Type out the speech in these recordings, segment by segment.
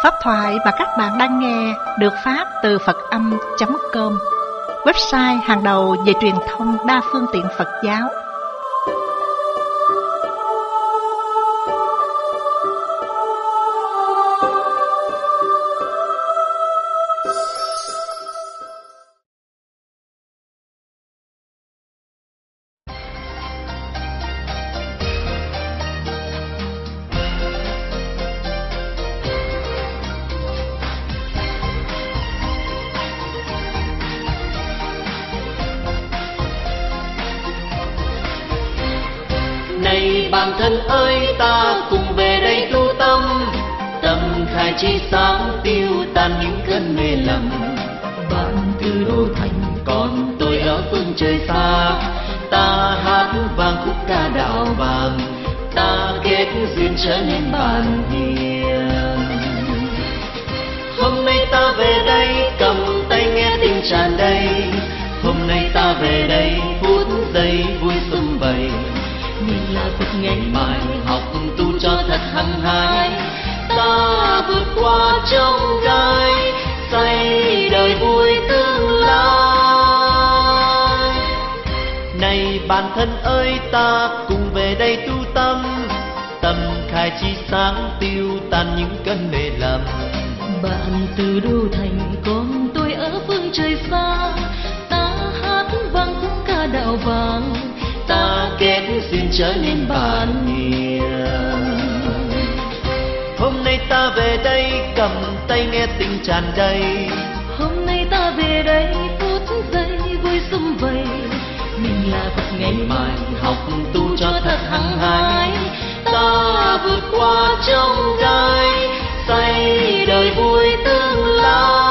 Pháp thoại mà các bạn đang nghe được phát từ Phật-âm.com, website hàng đầu về truyền thông đa phương tiện Phật giáo. Này bạn thân ơi, ta cùng về đây tu tâm, tâm khai trí sáng tiêu tan những cơn mê lầm. Bạn từ đô thành, còn tôi ở phương trời xa. Ta hát vang khúc ca đạo vàng, ta kết duyên trở nên bạn hiền. Hôm nay ta về đây cầm tay nghe tình tràn đầy. Hôm nay ta về đây phút giây vui sum vầy. Mình là Phật ngày mai học tu cho thật hăng hái. Ta vượt qua trong gai, xây đời vui tương lai. Này bạn thân ơi, ta cùng về đây tu tâm, tâm khai trí sáng tiêu tan những cơn mê lầm. Bạn từ đô thành, còn tôi ở phương trời xa. Ta hát vang khúc ca đạo vàng, ta kết duyên trở nên bạn hiền. Hôm nay ta về đây cầm tay nghe tình tràn đầy. Hôm nay ta về đây phút giây vui sum vầy. Mình là Phật ngày mai học tu cho thật hăng hái. Ta vượt qua trong gai, xây đời vui tương lai.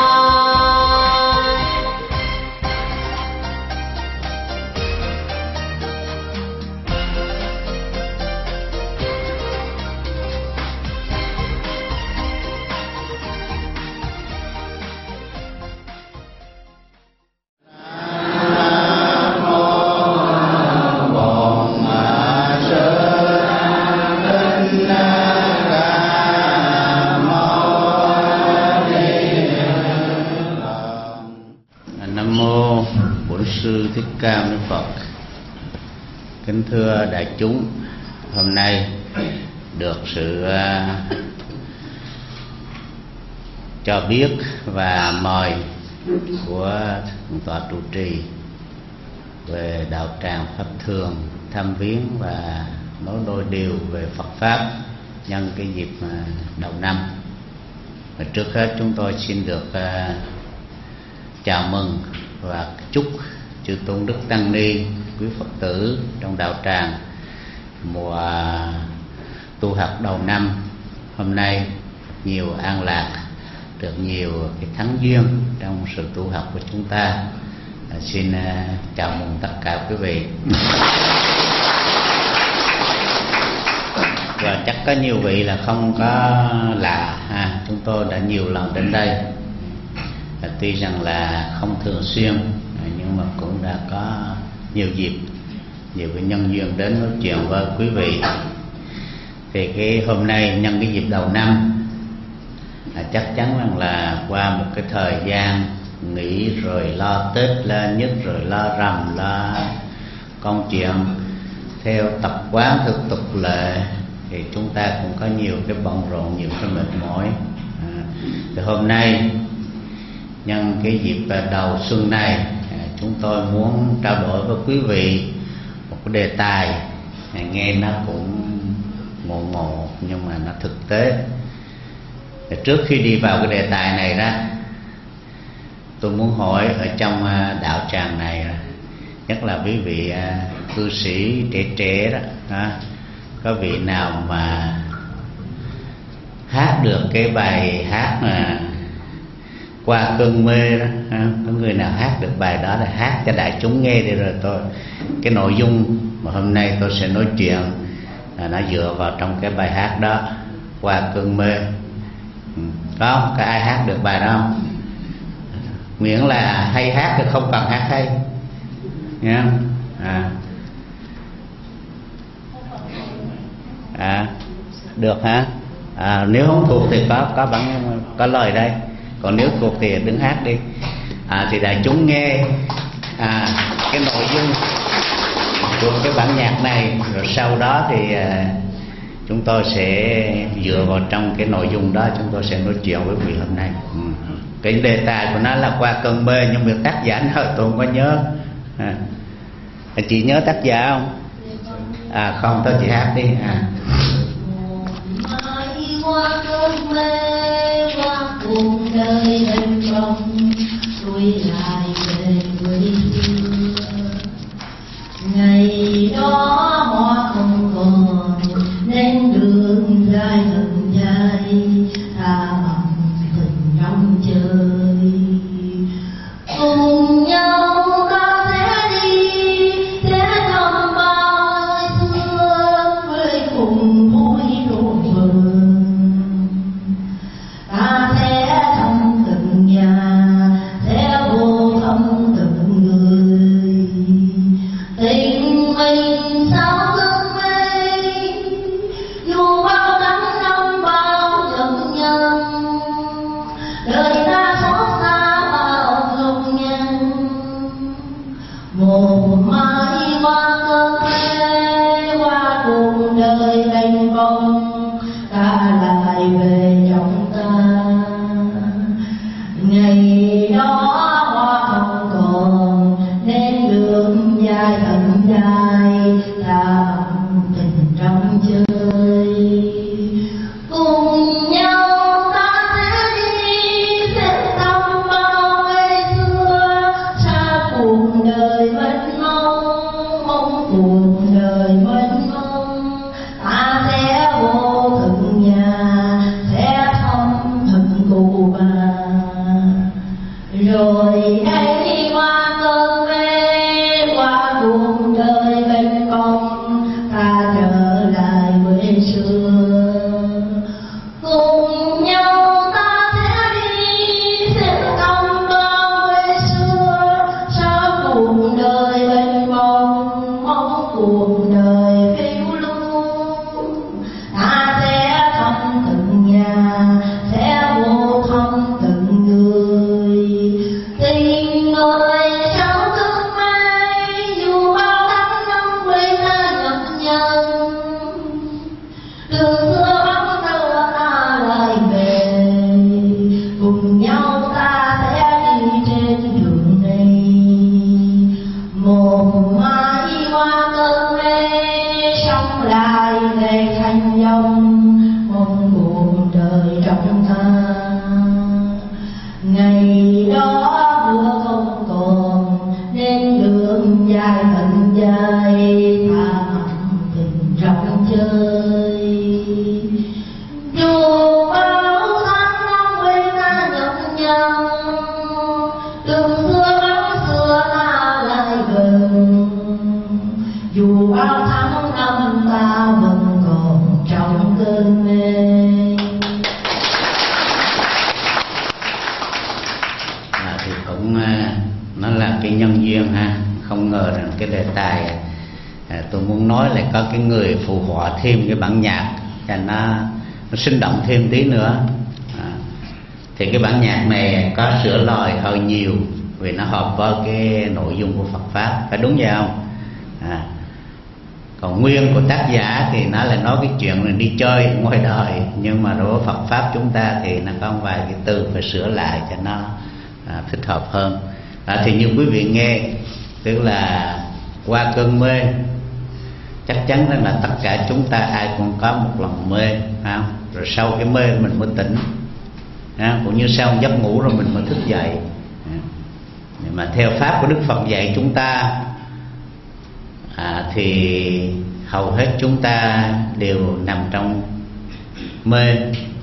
Sư Thích Ca Mâu Ni Phật. Kính thưa đại chúng, hôm nay được sự cho biết và mời của Thượng tọa trụ trì về đạo tràng Pháp Thường thăm viếng và nói đôi điều về Phật pháp nhân cái dịp đầu năm. Và trước hết chúng tôi xin được chào mừng và chúc chư tôn đức tăng ni, quý Phật tử trong đạo tràng mùa tu học đầu năm hôm nay nhiều an lạc, được nhiều cái thắng duyên trong sự tu học của chúng ta. Xin chào mừng tất cả quý vị. Và chắc có nhiều vị là không có lạ ha, chúng tôi đã nhiều lần đến đây. Tuy rằng là không thường xuyên nhưng mà cũng đã có nhiều dịp, nhiều cái nhân duyên đến nói chuyện với quý vị. Thì cái hôm nay nhân cái dịp đầu năm, chắc chắn rằng là qua một cái thời gian nghỉ rồi lo Tết, lo nhất rồi lo rằm, lo công chuyện theo tập quán thực tục lệ, thì chúng ta cũng có nhiều cái bận rộn, nhiều cái mệt mỏi. Thì hôm nay nhân cái dịp đầu xuân này, chúng tôi muốn trao đổi với quý vị một cái đề tài nghe nó cũng ngộ ngộ nhưng mà nó thực tế. Thì trước khi đi vào cái đề tài này đó, tôi muốn hỏi ở trong đạo tràng này, nhất là quý vị cư sĩ trẻ trẻ đó, có vị nào mà hát được cái bài hát mà Qua Cơn Mê đó, có người nào hát được bài đó là hát cho đại chúng nghe đi, rồi tôi cái nội dung mà hôm nay tôi sẽ nói chuyện là nó dựa vào trong cái bài hát đó, Qua Cơn Mê. Có không? Có ai hát được bài đó không? Miễn là hay hát thì không cần hát hay nha. Được hả? Nếu không thuộc thì có lời đây, còn nếu thuộc thì đứng hát đi. Thì đại chúng nghe cái nội dung của cái bản nhạc này, rồi sau đó thì chúng tôi sẽ dựa vào trong cái nội dung đó chúng tôi sẽ nói chuyện với quý vị hôm nay. Cái đề tài của nó là Qua cơn mê, nhưng việc tác giả nào tôi không có nhớ. Chị nhớ tác giả không? Không, thôi chị hát đi. Qua cơn mê, qua cuộc đời bên trong, tôi lại về quê xưa. Ngày đó hoa không còn nên đường dài thật dài, ta bằng tình trong chơi. Cùng nhau ta sẽ đi, sẽ thăm bao xưa với cùng mối đổ vườn. Ta sẽ thăm từng nhà, sẽ vô thăm từng người. Tình mình sao cơn mê, dù bao tháng năm bao giận nhân. Đời ta xót xa bao lòng nhân. Một mai qua cơn mê, qua cuộc đời mênh mông, ta lại về trong ta. Ngày đó hoa không còn nên đường dài thật dài, ta bằng tình trong chơi. Cùng nhau ta sẽ đi, sẽ thăm bao ngày xưa, xa cuộc đời mênh mông, mong cuộc đời mênh mông. Ta sẽ vô từng nhà, sẽ thăm từng cụ bà. Rồi đây qua cơn mê, qua cuộc đời mênh mông, ta trở lại quê xưa. Cùng nhau ta sẽ đi, sẽ thăm bao quê xưa, xa cuộc đời mênh mông, mong cuộc đời phiêu lưu. Ta sẽ thăm từng nhà, sẽ vô thăm từng người. Tình người sao cơn mê, dù bao tháng năm quê ta nhọc nhằn. Đường xưa vắng đưa ta lại về, cùng nhau ta sẽ đi trên đường này. Một mai qua cơn mê, sống lại ngày thành dòng, mong cuộc đời trong ta. Ngày đó mưa không còn nên đường dài thật dài, ta bằng tình trong chơi. Dù bao tháng năm quê ta nhọc nhằn, đường xưa vắng xưa ta lại gần. Dù bao tháng năm ta vẫn còn trong cơn mê. Thì cũng nó là cái nhân duyên ha. Không ngờ rằng cái đề tài tôi muốn nói lại có cái người phụ họa thêm cái bản nhạc cho nó sinh động thêm tí nữa. Thì cái bản nhạc này có sửa lời hơi nhiều vì nó hợp với cái nội dung của Phật Pháp, phải đúng vậy không? Còn nguyên của tác giả thì nó là nói cái chuyện là đi chơi ngoài đời, nhưng mà đối với Phật Pháp chúng ta thì nó có một vài cái từ phải sửa lại cho nó thích hợp hơn. Thì như quý vị nghe, tức là qua cơn mê, chắc chắn rằng là tất cả chúng ta ai cũng có một lần mê, không? Rồi sau cái mê mình mới tỉnh, cũng như sau giấc ngủ rồi mình mới thức dậy. Nhưng mà theo pháp của Đức Phật dạy chúng ta thì hầu hết chúng ta đều nằm trong mê,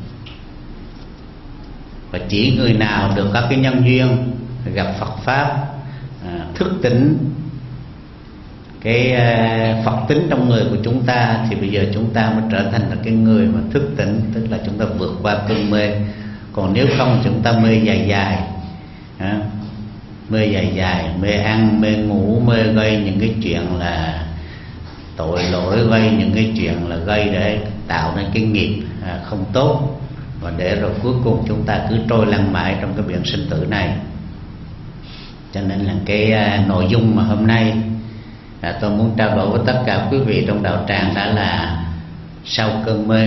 và chỉ người nào được có cái nhân duyên gặp Phật Pháp, thức tỉnh cái Phật tính trong người của chúng ta, thì bây giờ chúng ta mới trở thành là cái người mà thức tỉnh, tức là chúng ta vượt qua cơn mê. Còn nếu không chúng ta mê dài dài, mê dài dài, mê ăn, mê ngủ, mê gây những cái chuyện là tội lỗi, gây những cái chuyện là gây để tạo nên cái nghiệp không tốt, và để rồi cuối cùng chúng ta cứ trôi lăn mãi trong cái biển sinh tử này. Cho nên là cái nội dung mà hôm nay tôi muốn trao đổi với tất cả quý vị trong đạo tràng đó là sau cơn mê.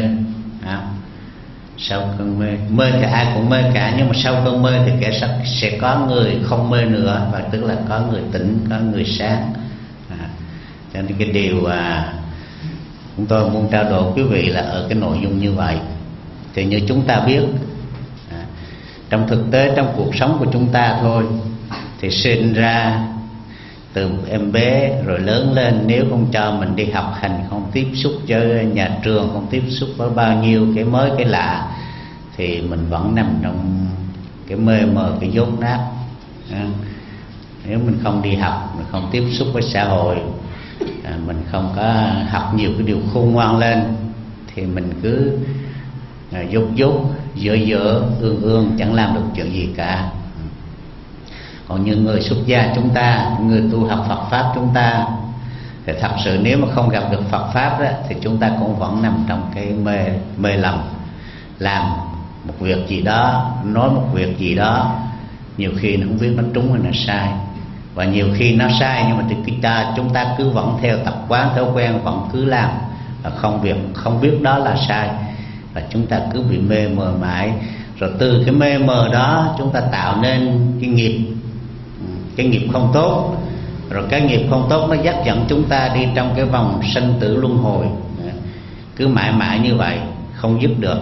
Sau cơn mê, mê thì ai cũng mê cả, nhưng mà sau cơn mê thì sẽ có người không mê nữa, và tức là có người tỉnh, có người sáng. Cho nên cái điều chúng tôi muốn trao đổi quý vị là ở cái nội dung như vậy. Thì như chúng ta biết, trong thực tế trong cuộc sống của chúng ta thôi, thì sinh ra từ em bé rồi lớn lên, nếu không cho mình đi học hành, không tiếp xúc với nhà trường, không tiếp xúc với bao nhiêu cái mới cái lạ, thì mình vẫn nằm trong cái mê mờ, cái dốt nát. Nếu mình không đi học, mình không tiếp xúc với xã hội, mình không có học nhiều cái điều khôn ngoan lên, thì mình cứ dốt, dở, ương, chẳng làm được chuyện gì cả. Còn như người xuất gia chúng ta, người tu học Phật Pháp chúng ta, thì thật sự nếu mà không gặp được Phật Pháp đó, thì chúng ta cũng vẫn nằm trong cái mê lầm. Làm một việc gì đó, nói một việc gì đó, nhiều khi nó không biết nó trúng hay là sai. Và nhiều khi nó sai, nhưng mà chúng ta cứ vẫn theo tập quán, thói quen, vẫn cứ làm, và không biết đó là sai. Và chúng ta cứ bị mê mờ mãi. Rồi từ cái mê mờ đó chúng ta tạo nên cái nghiệp không tốt. Rồi cái nghiệp không tốt nó dắt dẫn chúng ta đi trong cái vòng sanh tử luân hồi, cứ mãi mãi như vậy, không dứt được.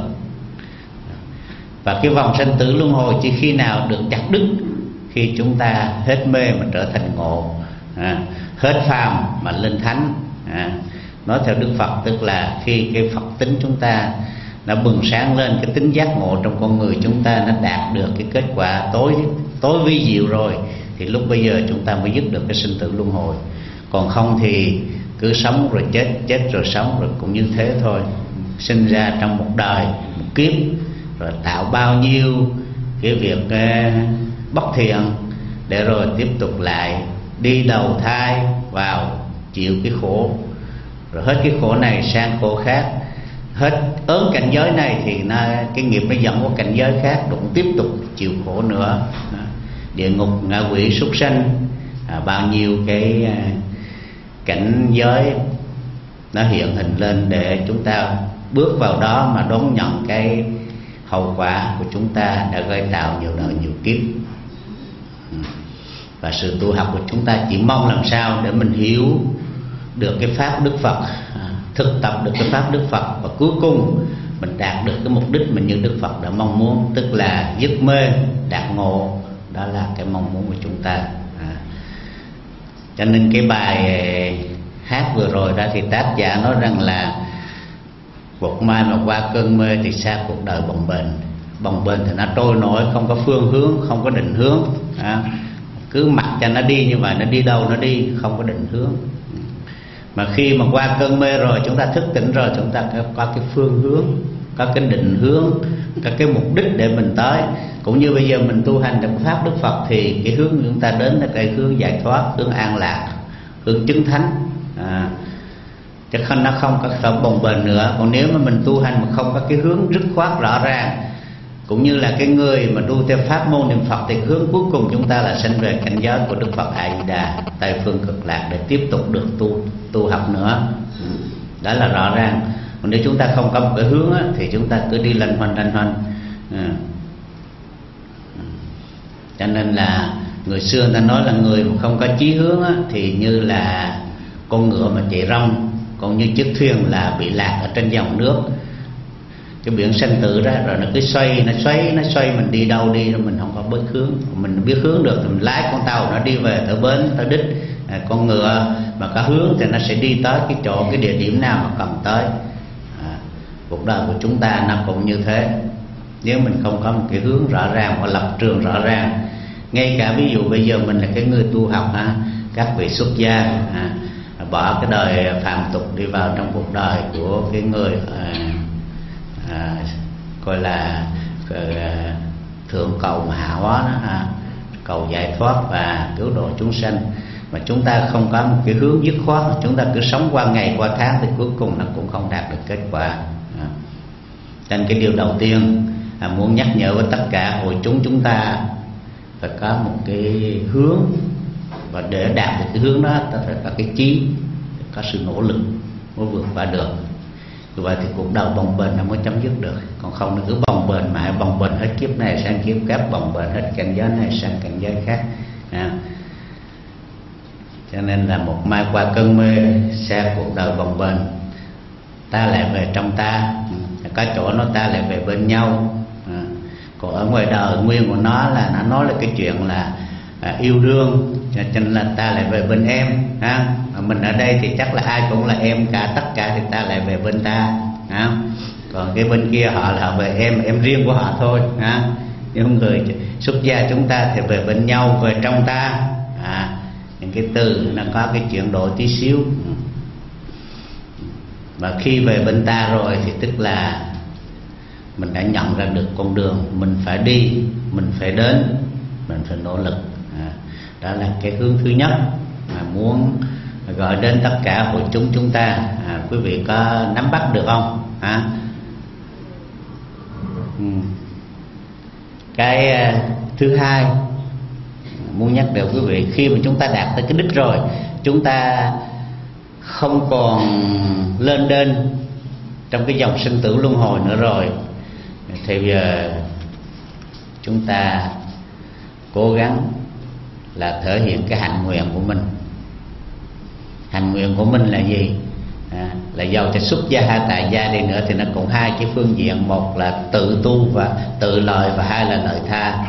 Và cái vòng sanh tử luân hồi chỉ khi nào được chặt đứt, khi chúng ta hết mê mà trở thành ngộ, hết phàm mà lên thánh. Nói theo Đức Phật, tức là khi cái Phật tính chúng ta nó bừng sáng lên, cái tính giác ngộ trong con người chúng ta nó đạt được cái kết quả tối vi diệu rồi, thì lúc bây giờ chúng ta mới dứt được cái sinh tử luân hồi. Còn không thì cứ sống rồi chết, chết rồi sống, rồi cũng như thế thôi. Sinh ra trong một đời, một kiếp, rồi tạo bao nhiêu cái việc bất thiện, để rồi tiếp tục lại đi đầu thai vào chịu cái khổ. Rồi hết cái khổ này sang khổ khác, hết ớn cảnh giới này thì cái nghiệp nó dẫn qua cảnh giới khác, cũng tiếp tục chịu khổ nữa. Địa ngục, ngạ quỷ, súc sanh, bao nhiêu cái cảnh giới nó hiện hình lên để chúng ta bước vào đó mà đón nhận cái hậu quả của chúng ta đã gây tạo nhiều đời nhiều kiếp. Và sự tu học của chúng ta chỉ mong làm sao để mình hiểu được cái pháp Đức Phật, thực tập được cái pháp Đức Phật, và cuối cùng mình đạt được cái mục đích mình như Đức Phật đã mong muốn, tức là dứt mê, đạt ngộ. Đó là cái mong muốn của chúng ta. Cho nên cái bài hát vừa rồi đó thì tác giả nói rằng là một mai mà qua cơn mê thì xa cuộc đời bồng bềnh. Bồng bềnh thì nó trôi nổi, không có phương hướng, không có định hướng. Cứ mặc cho nó đi như vậy, nó đi đâu nó đi, không có định hướng. Mà khi mà qua cơn mê rồi, chúng ta thức tỉnh rồi, chúng ta có cái phương hướng, có cái định hướng, có cái mục đích để mình tới. Cũng như bây giờ mình tu hành trong pháp Đức Phật, thì cái hướng chúng ta đến là cái hướng giải thoát, hướng an lạc, hướng chứng thánh. Chứ không, nó không có bồng bềnh nữa. Còn nếu mà mình tu hành mà không có cái hướng dứt khoát rõ ràng, cũng như là cái người mà tu theo pháp môn niệm Phật, thì hướng cuối cùng chúng ta là sanh về cảnh giới của Đức Phật A Di Đà, Tây phương cực lạc, để tiếp tục được tu học nữa. Đó là rõ ràng. Còn nếu chúng ta không có một cái hướng á, thì chúng ta cứ đi lanh hoanh. Cho nên là người xưa người ta nói là người mà không có chí hướng á, thì như là con ngựa mà chạy rong, còn như chiếc thuyền là bị lạc ở trên dòng nước. Cái biển sanh tử đó, rồi nó cứ xoay, mình đi đâu đi, mình không có biết hướng. Mình biết hướng được thì mình lái con tàu nó đi về tới bến, tới đích. Con ngựa mà có hướng thì nó sẽ đi tới cái chỗ, cái địa điểm nào mà cần tới. Cuộc đời của chúng ta nó cũng như thế. Nếu mình không có một cái hướng rõ ràng và lập trường rõ ràng, ngay cả ví dụ bây giờ mình là cái người tu học, các vị xuất gia bỏ cái đời phàm tục đi vào trong cuộc đời của cái người gọi là thượng cầu mà hạ hóa đó, cầu giải thoát và cứu độ chúng sanh. mà chúng ta không có một cái hướng dứt khoát, chúng ta cứ sống qua ngày qua tháng thì cuối cùng nó cũng không đạt được kết quả. Cho nên cái điều đầu tiên muốn nhắc nhở với tất cả hội chúng ta phải có một cái hướng, và để đạt được cái hướng đó ta phải có cái chí, có sự nỗ lực mới vượt qua được. Như vậy thì cuộc đời bồng bềnh nó mới chấm dứt được. Còn không nó cứ bồng bềnh mãi, bồng bềnh hết kiếp này sang kiếp khác, bồng bềnh hết cảnh giới này sang cảnh giới khác. Cho nên là một mai qua cơn mê, xa cuộc đời bồng bềnh, ta lại về trong ta, có chỗ nó ta lại về bên nhau. Còn ở ngoài đời nguyên của nó là nó nói là cái chuyện là yêu đương, cho nên là ta lại về bên em. Mình ở đây thì chắc là ai cũng là em cả, tất cả thì ta lại về bên ta. Còn cái bên kia họ là về em riêng của họ thôi. Nhưng người xuất gia chúng ta thì về bên nhau, về trong ta. Những cái từ nó có cái chuyển đổi tí xíu. Và khi về bên ta rồi thì tức là mình đã nhận ra được con đường mình phải đi, mình phải đến, mình phải nỗ lực. Đó là cái hướng thứ nhất muốn gọi đến tất cả hội chúng ta. Quý vị có nắm bắt được không? Cái thứ hai muốn nhắc đến quý vị, khi mà chúng ta đạt tới cái đích rồi, chúng ta không còn lên đên trong cái dòng sinh tử luân hồi nữa rồi, thì giờ chúng ta cố gắng là thể hiện cái hạnh nguyện của mình. Hạnh nguyện của mình là gì? Là giàu cho xuất gia hay tại gia đi nữa thì nó cũng hai cái phương diện. Một là tự tu và tự lợi, và hai là lợi tha.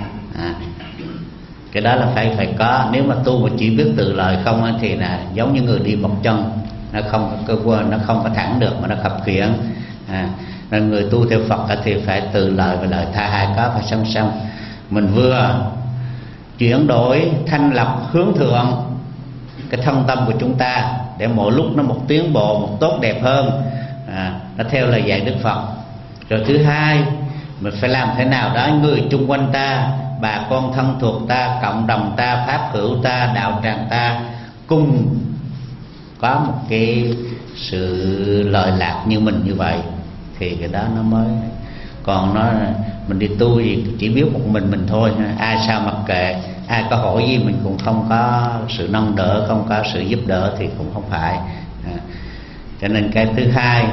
Cái đó là phải có. Nếu mà tu mà chỉ biết tự lợi không thì là giống như người đi một chân, nó không có cơ quan, nó không có thẳng được mà nó khập khiễng. Nên người tu theo Phật thì phải tự lợi và lợi tha, hai có phải song song. Mình vừa chuyển đổi, thanh lập, hướng thượng cái thân tâm của chúng ta để mỗi lúc nó một tiến bộ, một tốt đẹp hơn, nó theo lời dạy Đức Phật. Rồi thứ hai, mình phải làm thế nào đó người chung quanh ta, bà con thân thuộc ta, cộng đồng ta, pháp hữu ta, đạo tràng ta cùng có một cái sự lợi lạc như mình như vậy, thì cái đó nó mới. Còn nó mình đi tu gì chỉ biết một mình thôi, ai sao mặc kệ, ai có hỏi gì mình cũng không có sự nâng đỡ, không có sự giúp đỡ thì cũng không phải. Cho nên cái thứ hai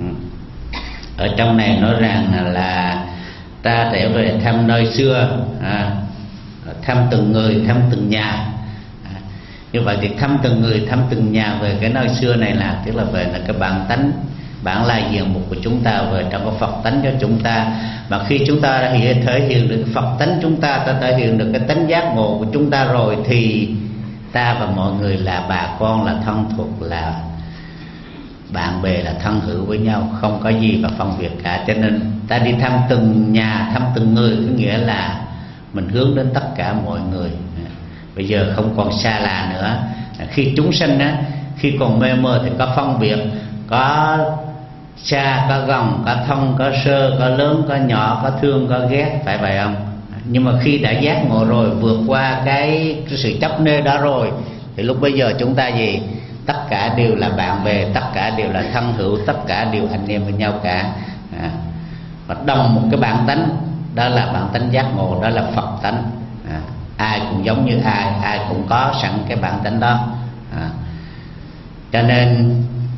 ở trong này nói rằng là ta trở về thăm nơi xưa, thăm từng người, thăm từng nhà. Như vậy thì thăm từng người, thăm từng nhà về cái nơi xưa này là tức là về là cái bản tánh, bản lai diện mục của chúng ta, về trong cái Phật tánh cho chúng ta. Mà khi chúng ta đã thể hiện được Phật tánh chúng ta, ta thể hiện được cái tánh giác ngộ của chúng ta rồi, thì ta và mọi người là bà con, là thân thuộc, là bạn bè, là thân hữu với nhau, không có gì mà phân biệt cả. Cho nên ta đi thăm từng nhà, thăm từng người, có nghĩa là mình hướng đến tất cả mọi người. Bây giờ không còn xa lạ nữa. Khi chúng sanh á, khi còn mê mơ thì có phân biệt, có xa, có gần, có thân, có sơ, có lớn, có nhỏ, có thương, có ghét, phải vậy không? Nhưng mà khi đã giác ngộ rồi, vượt qua cái sự chấp nê đó rồi, thì lúc bây giờ chúng ta gì? Tất cả đều là bạn bè, tất cả đều là thân hữu, tất cả đều anh em với nhau cả. Và đồng một cái bản tánh, đó là bản tánh giác ngộ, đó là Phật tánh. Ai cũng giống như ai, ai cũng có sẵn cái bản tánh đó. Cho nên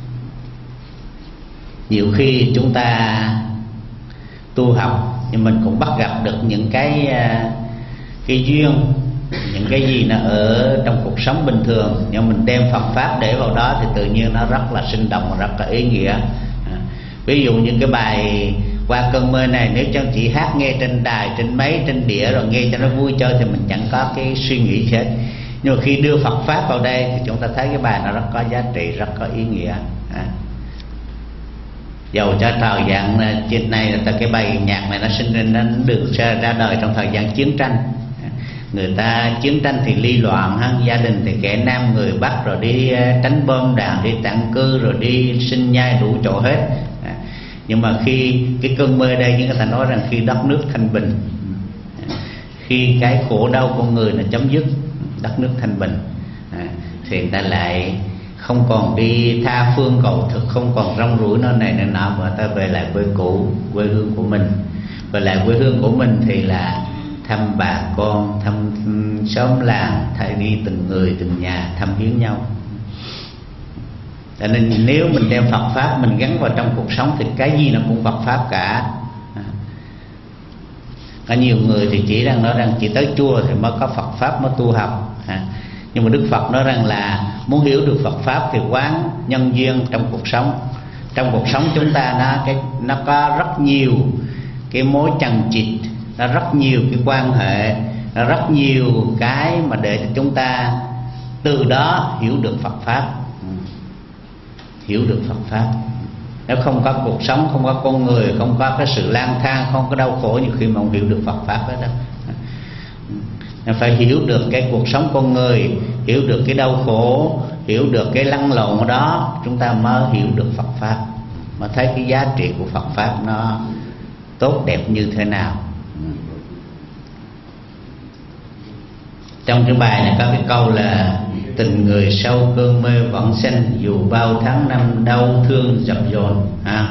nhiều khi chúng ta tu học nhưng mình cũng bắt gặp được những cái duyên, những cái gì nó ở trong cuộc sống bình thường, nhưng mình đem Phật pháp để vào đó thì tự nhiên nó rất là sinh động và rất là ý nghĩa. Ví dụ như cái bài Qua Cơn Mơ này, nếu cho chỉ hát nghe trên đài, trên máy, trên đĩa rồi nghe cho nó vui chơi thì mình chẳng có cái suy nghĩ gì hết. Nhưng mà khi đưa Phật pháp vào đây thì chúng ta thấy cái bài nó rất có giá trị, rất có ý nghĩa. Dầu cho thời gian trên này là cái bài nhạc này nó sinh ra, nó được ra đời trong thời gian chiến tranh. Người ta chiến tranh thì ly loạn, gia đình thì kẻ nam người bắc, rồi đi tránh bom đạn, đi tản cư, rồi đi sinh nhai đủ chỗ hết. Nhưng mà khi cái cơn mơ đây, người ta nói rằng khi đất nước thanh bình, khi cái khổ đau con người là chấm dứt, đất nước thanh bình, thì người ta lại không còn đi tha phương cầu thực, không còn rong ruổi nơi này nơi nọ, mà ta về lại quê cũ, quê hương của mình. Về lại quê hương của mình thì là thăm bà con, thăm xóm làng, thay đi từng người từng nhà thăm viếng nhau. Cho nên nếu mình đem Phật pháp mình gắn vào trong cuộc sống thì cái gì nó cũng Phật pháp cả. Có nhiều người thì chỉ đang nói rằng chỉ tới chùa thì mới có Phật pháp, mới tu học. Nhưng mà Đức Phật nói rằng là muốn hiểu được Phật pháp thì quán nhân duyên trong cuộc sống. Trong cuộc sống chúng ta nó có rất nhiều cái mối chằng chịt, nó rất nhiều cái quan hệ, nó rất nhiều cái mà để cho chúng ta từ đó hiểu được Phật pháp. Hiểu được Phật pháp. Nếu không có cuộc sống, không có con người, không có cái sự lang thang, không có đau khổ, nhiều khi mà không hiểu được Phật pháp đó. Phải hiểu được cái cuộc sống con người, hiểu được cái đau khổ, hiểu được cái lăn lộn ở đó, chúng ta mới hiểu được Phật pháp, mới thấy cái giá trị của Phật pháp nó tốt đẹp như thế nào. Trong cái bài này có cái câu là tình người sau cơn mê vẫn sanh, dù bao tháng năm đau thương dập dồn.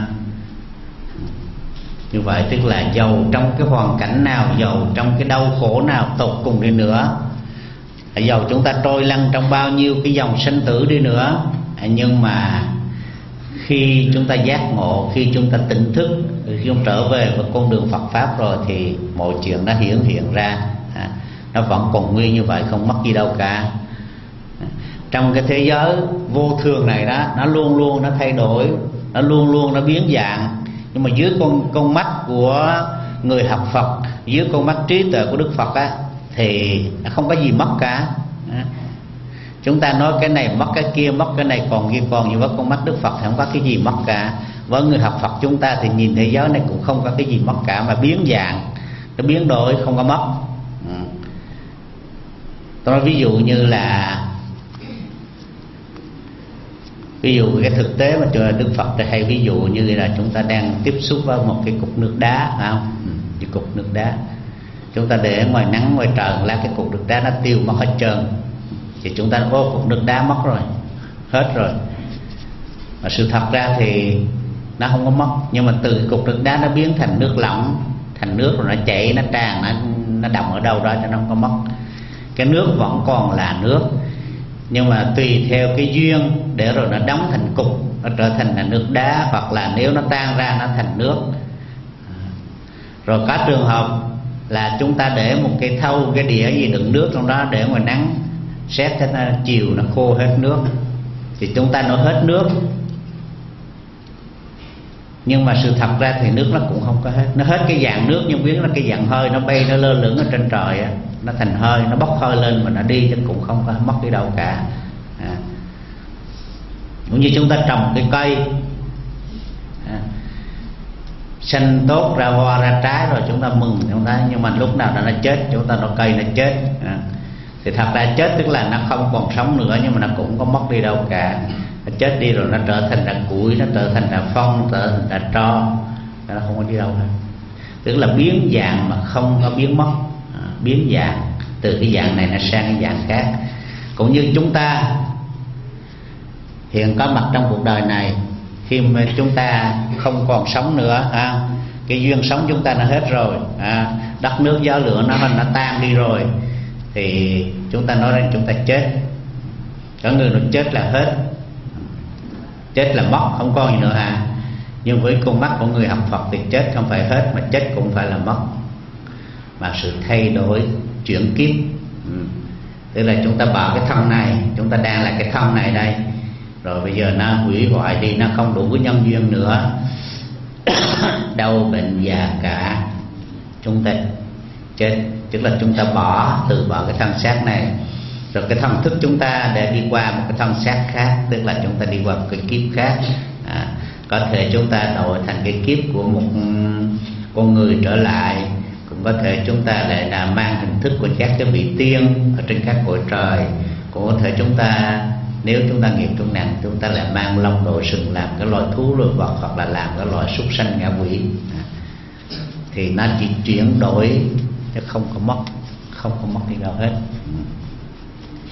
Như vậy tức là dầu trong cái hoàn cảnh nào, dầu trong cái đau khổ nào tột cùng đi nữa, dầu chúng ta trôi lăn trong bao nhiêu cái dòng sinh tử đi nữa, nhưng mà khi chúng ta giác ngộ, khi chúng ta tỉnh thức, khi chúng trở về với con đường Phật pháp rồi thì mọi chuyện nó hiện ra, nó vẫn còn nguyên như vậy, không mất gì đâu cả. Trong cái thế giới vô thường này đó, nó luôn luôn nó thay đổi, nó luôn luôn nó biến dạng. Nhưng mà dưới con mắt của người học Phật, dưới con mắt trí tuệ của Đức Phật á, thì không có gì mất cả. Chúng ta nói cái này mất cái kia, mất cái này còn kia còn, nhưng với con mắt Đức Phật thì không có cái gì mất cả. Với người học Phật chúng ta thì nhìn thế giới này cũng không có cái gì mất cả, mà biến dạng, nó biến đổi, không có mất. Tôi nói ví dụ như là cái thực tế mà Đức Phật hay ví dụ như là chúng ta đang tiếp xúc với một cái cục nước đá, phải không? Cái cục nước đá, chúng ta để ngoài nắng ngoài trời là cái cục nước đá nó tiêu mất hết trơn, thì chúng ta ô cục nước đá mất rồi, hết rồi. Mà sự thật ra thì nó không có mất, nhưng mà từ cục nước đá nó biến thành nước lỏng, thành nước rồi nó chảy, nó tràn, nó đọng ở đâu đó cho nó không có mất. Cái nước vẫn còn là nước, nhưng mà tùy theo cái duyên để rồi nó đóng thành cục, nó trở thành là nước đá, hoặc là nếu nó tan ra nó thành nước. Rồi có trường hợp là chúng ta để một cái thau, cái đĩa gì đựng nước trong đó, để ngoài nắng xét cho nó chiều nó khô hết nước, thì chúng ta nó hết nước. Nhưng mà sự thật ra thì nước nó cũng không có hết, nó hết cái dạng nước nhưng biến là cái dạng hơi, nó bay, nó lơ lửng ở trên trời á, nó thành hơi, nó bốc hơi lên mà nó đi, chứ cũng không có mất đi đâu cả. Cũng như chúng ta trồng cái cây, xanh tốt ra hoa ra trái rồi chúng ta mừng chúng ta, nhưng mà lúc nào nó chết, chúng ta nó cây nó chết. Thì thật ra chết tức là nó không còn sống nữa, nhưng mà nó cũng có mất đi đâu cả. Nó chết đi rồi nó trở thành là củi, nó trở thành là phong, trở thành là tro, nó không có đi đâu hết. Tức là biến dạng mà không có biến mất, biến dạng từ cái dạng này nó sang cái dạng khác. Cũng như chúng ta hiện có mặt trong cuộc đời này, khi mà chúng ta không còn sống nữa, cái duyên sống chúng ta nó hết rồi, đất nước gió lửa nó tan đi rồi, thì chúng ta nói rằng chúng ta chết. Có người nó chết là hết, chết là mất, không còn gì nữa Nhưng với con mắt của người học Phật thì chết không phải hết, mà chết cũng phải là mất, mà sự thay đổi, chuyển kiếp. Tức là chúng ta bỏ cái thân này, chúng ta đang là cái thân này đây, rồi bây giờ nó hủy hoại đi, nó không đủ cái nhân duyên nữa, đau bệnh già cả, chúng ta chết. Tức là chúng ta từ bỏ cái thân xác này, rồi cái thần thức chúng ta để đi qua một cái thân xác khác, tức là chúng ta đi qua một cái kiếp khác. Có thể chúng ta đổi thành cái kiếp của một con người trở lại, cũng có thể chúng ta lại là mang hình thức của các cái vị tiên ở trên các cõi trời, cũng có thể chúng ta, nếu chúng ta nghiệp trung nặng, chúng ta lại mang lông đội sừng làm cái loài thú loài vật, hoặc là làm cái loài súc sanh ngạ quỷ. Thì nó chỉ chuyển đổi chứ không có mất đi đâu hết.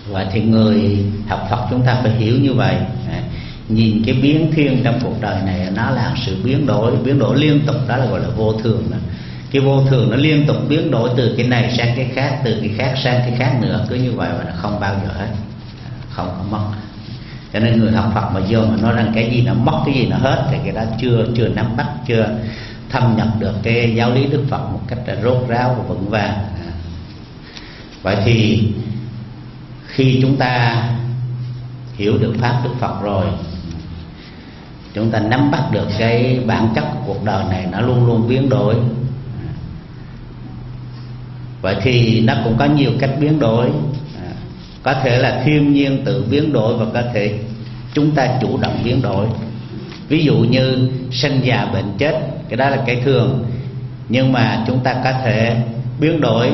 Và thì người học Phật chúng ta phải hiểu như vậy. Nhìn cái biến thiên trong cuộc đời này, nó là sự biến đổi liên tục, đó là gọi là vô thường đó. Cái vô thường nó liên tục biến đổi từ cái này sang cái khác, từ cái khác sang cái khác nữa, cứ như vậy và nó không bao giờ hết, không có mất. Cho nên người học Phật mà vô mà nói rằng cái gì nó mất, cái gì nó hết, thì cái đó chưa nắm bắt, chưa thâm nhập được cái giáo lý Đức Phật một cách rốt ráo và vững vàng. Vậy thì khi chúng ta hiểu được pháp Đức Phật rồi, chúng ta nắm bắt được cái bản chất của cuộc đời này nó luôn luôn biến đổi. Vậy thì nó cũng có nhiều cách biến đổi. Có thể là thiên nhiên tự biến đổi, và có thể chúng ta chủ động biến đổi. Ví dụ như sinh già bệnh chết, cái đó là cái thường. Nhưng mà chúng ta có thể biến đổi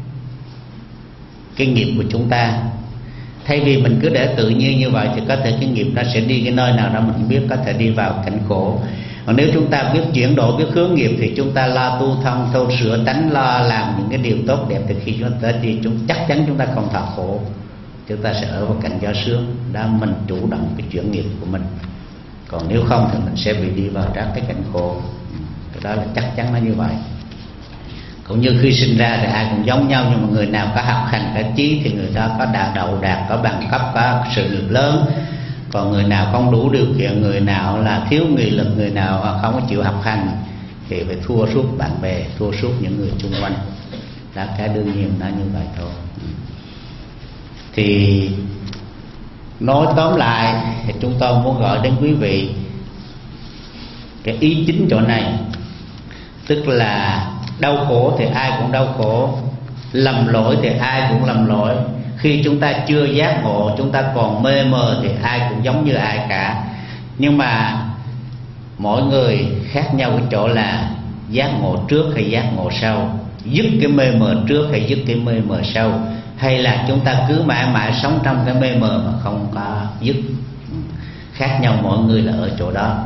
cái nghiệp của chúng ta. Thay vì mình cứ để tự nhiên như vậy thì có thể cái nghiệp nó sẽ đi cái nơi nào đó mình không biết, có thể đi vào cảnh khổ. Còn nếu chúng ta biết chuyển đổi, biết hướng nghiệp thì chúng ta lo tu thân, tu sửa tánh, lo làm những cái điều tốt đẹp, thì khi chúng ta đi chắc chắn chúng ta không thọ khổ, chúng ta sẽ ở vào cảnh do sướng. Đó, mình chủ động cái chuyển nghiệp của mình. Còn nếu không thì mình sẽ bị đi vào các cái cảnh khổ. Cái đó là chắc chắn nó như vậy. Cũng như khi sinh ra thì ai cũng giống nhau, nhưng mà người nào có học hành có trí thì người đó có đậu đạt, có bằng cấp, có sự nghiệp lớn. Còn người nào không đủ điều kiện, người nào là thiếu nghị lực, người nào không có chịu học hành thì phải thua suốt bạn bè, thua suốt những người xung quanh. Đó, cái đương nhiên nó như vậy thôi. Thì nói tóm lại thì chúng tôi muốn gọi đến quý vị cái ý chính chỗ này, tức là đau khổ thì ai cũng đau khổ, lầm lỗi thì ai cũng lầm lỗi. Khi chúng ta chưa giác ngộ, chúng ta còn mê mờ thì ai cũng giống như ai cả. Nhưng mà mỗi người khác nhau cái chỗ là giác ngộ trước hay giác ngộ sau, dứt cái mê mờ trước hay dứt cái mê mờ sau, hay là chúng ta cứ mãi mãi sống trong cái mê mờ mà không có dứt. Khác nhau mỗi người là ở chỗ đó.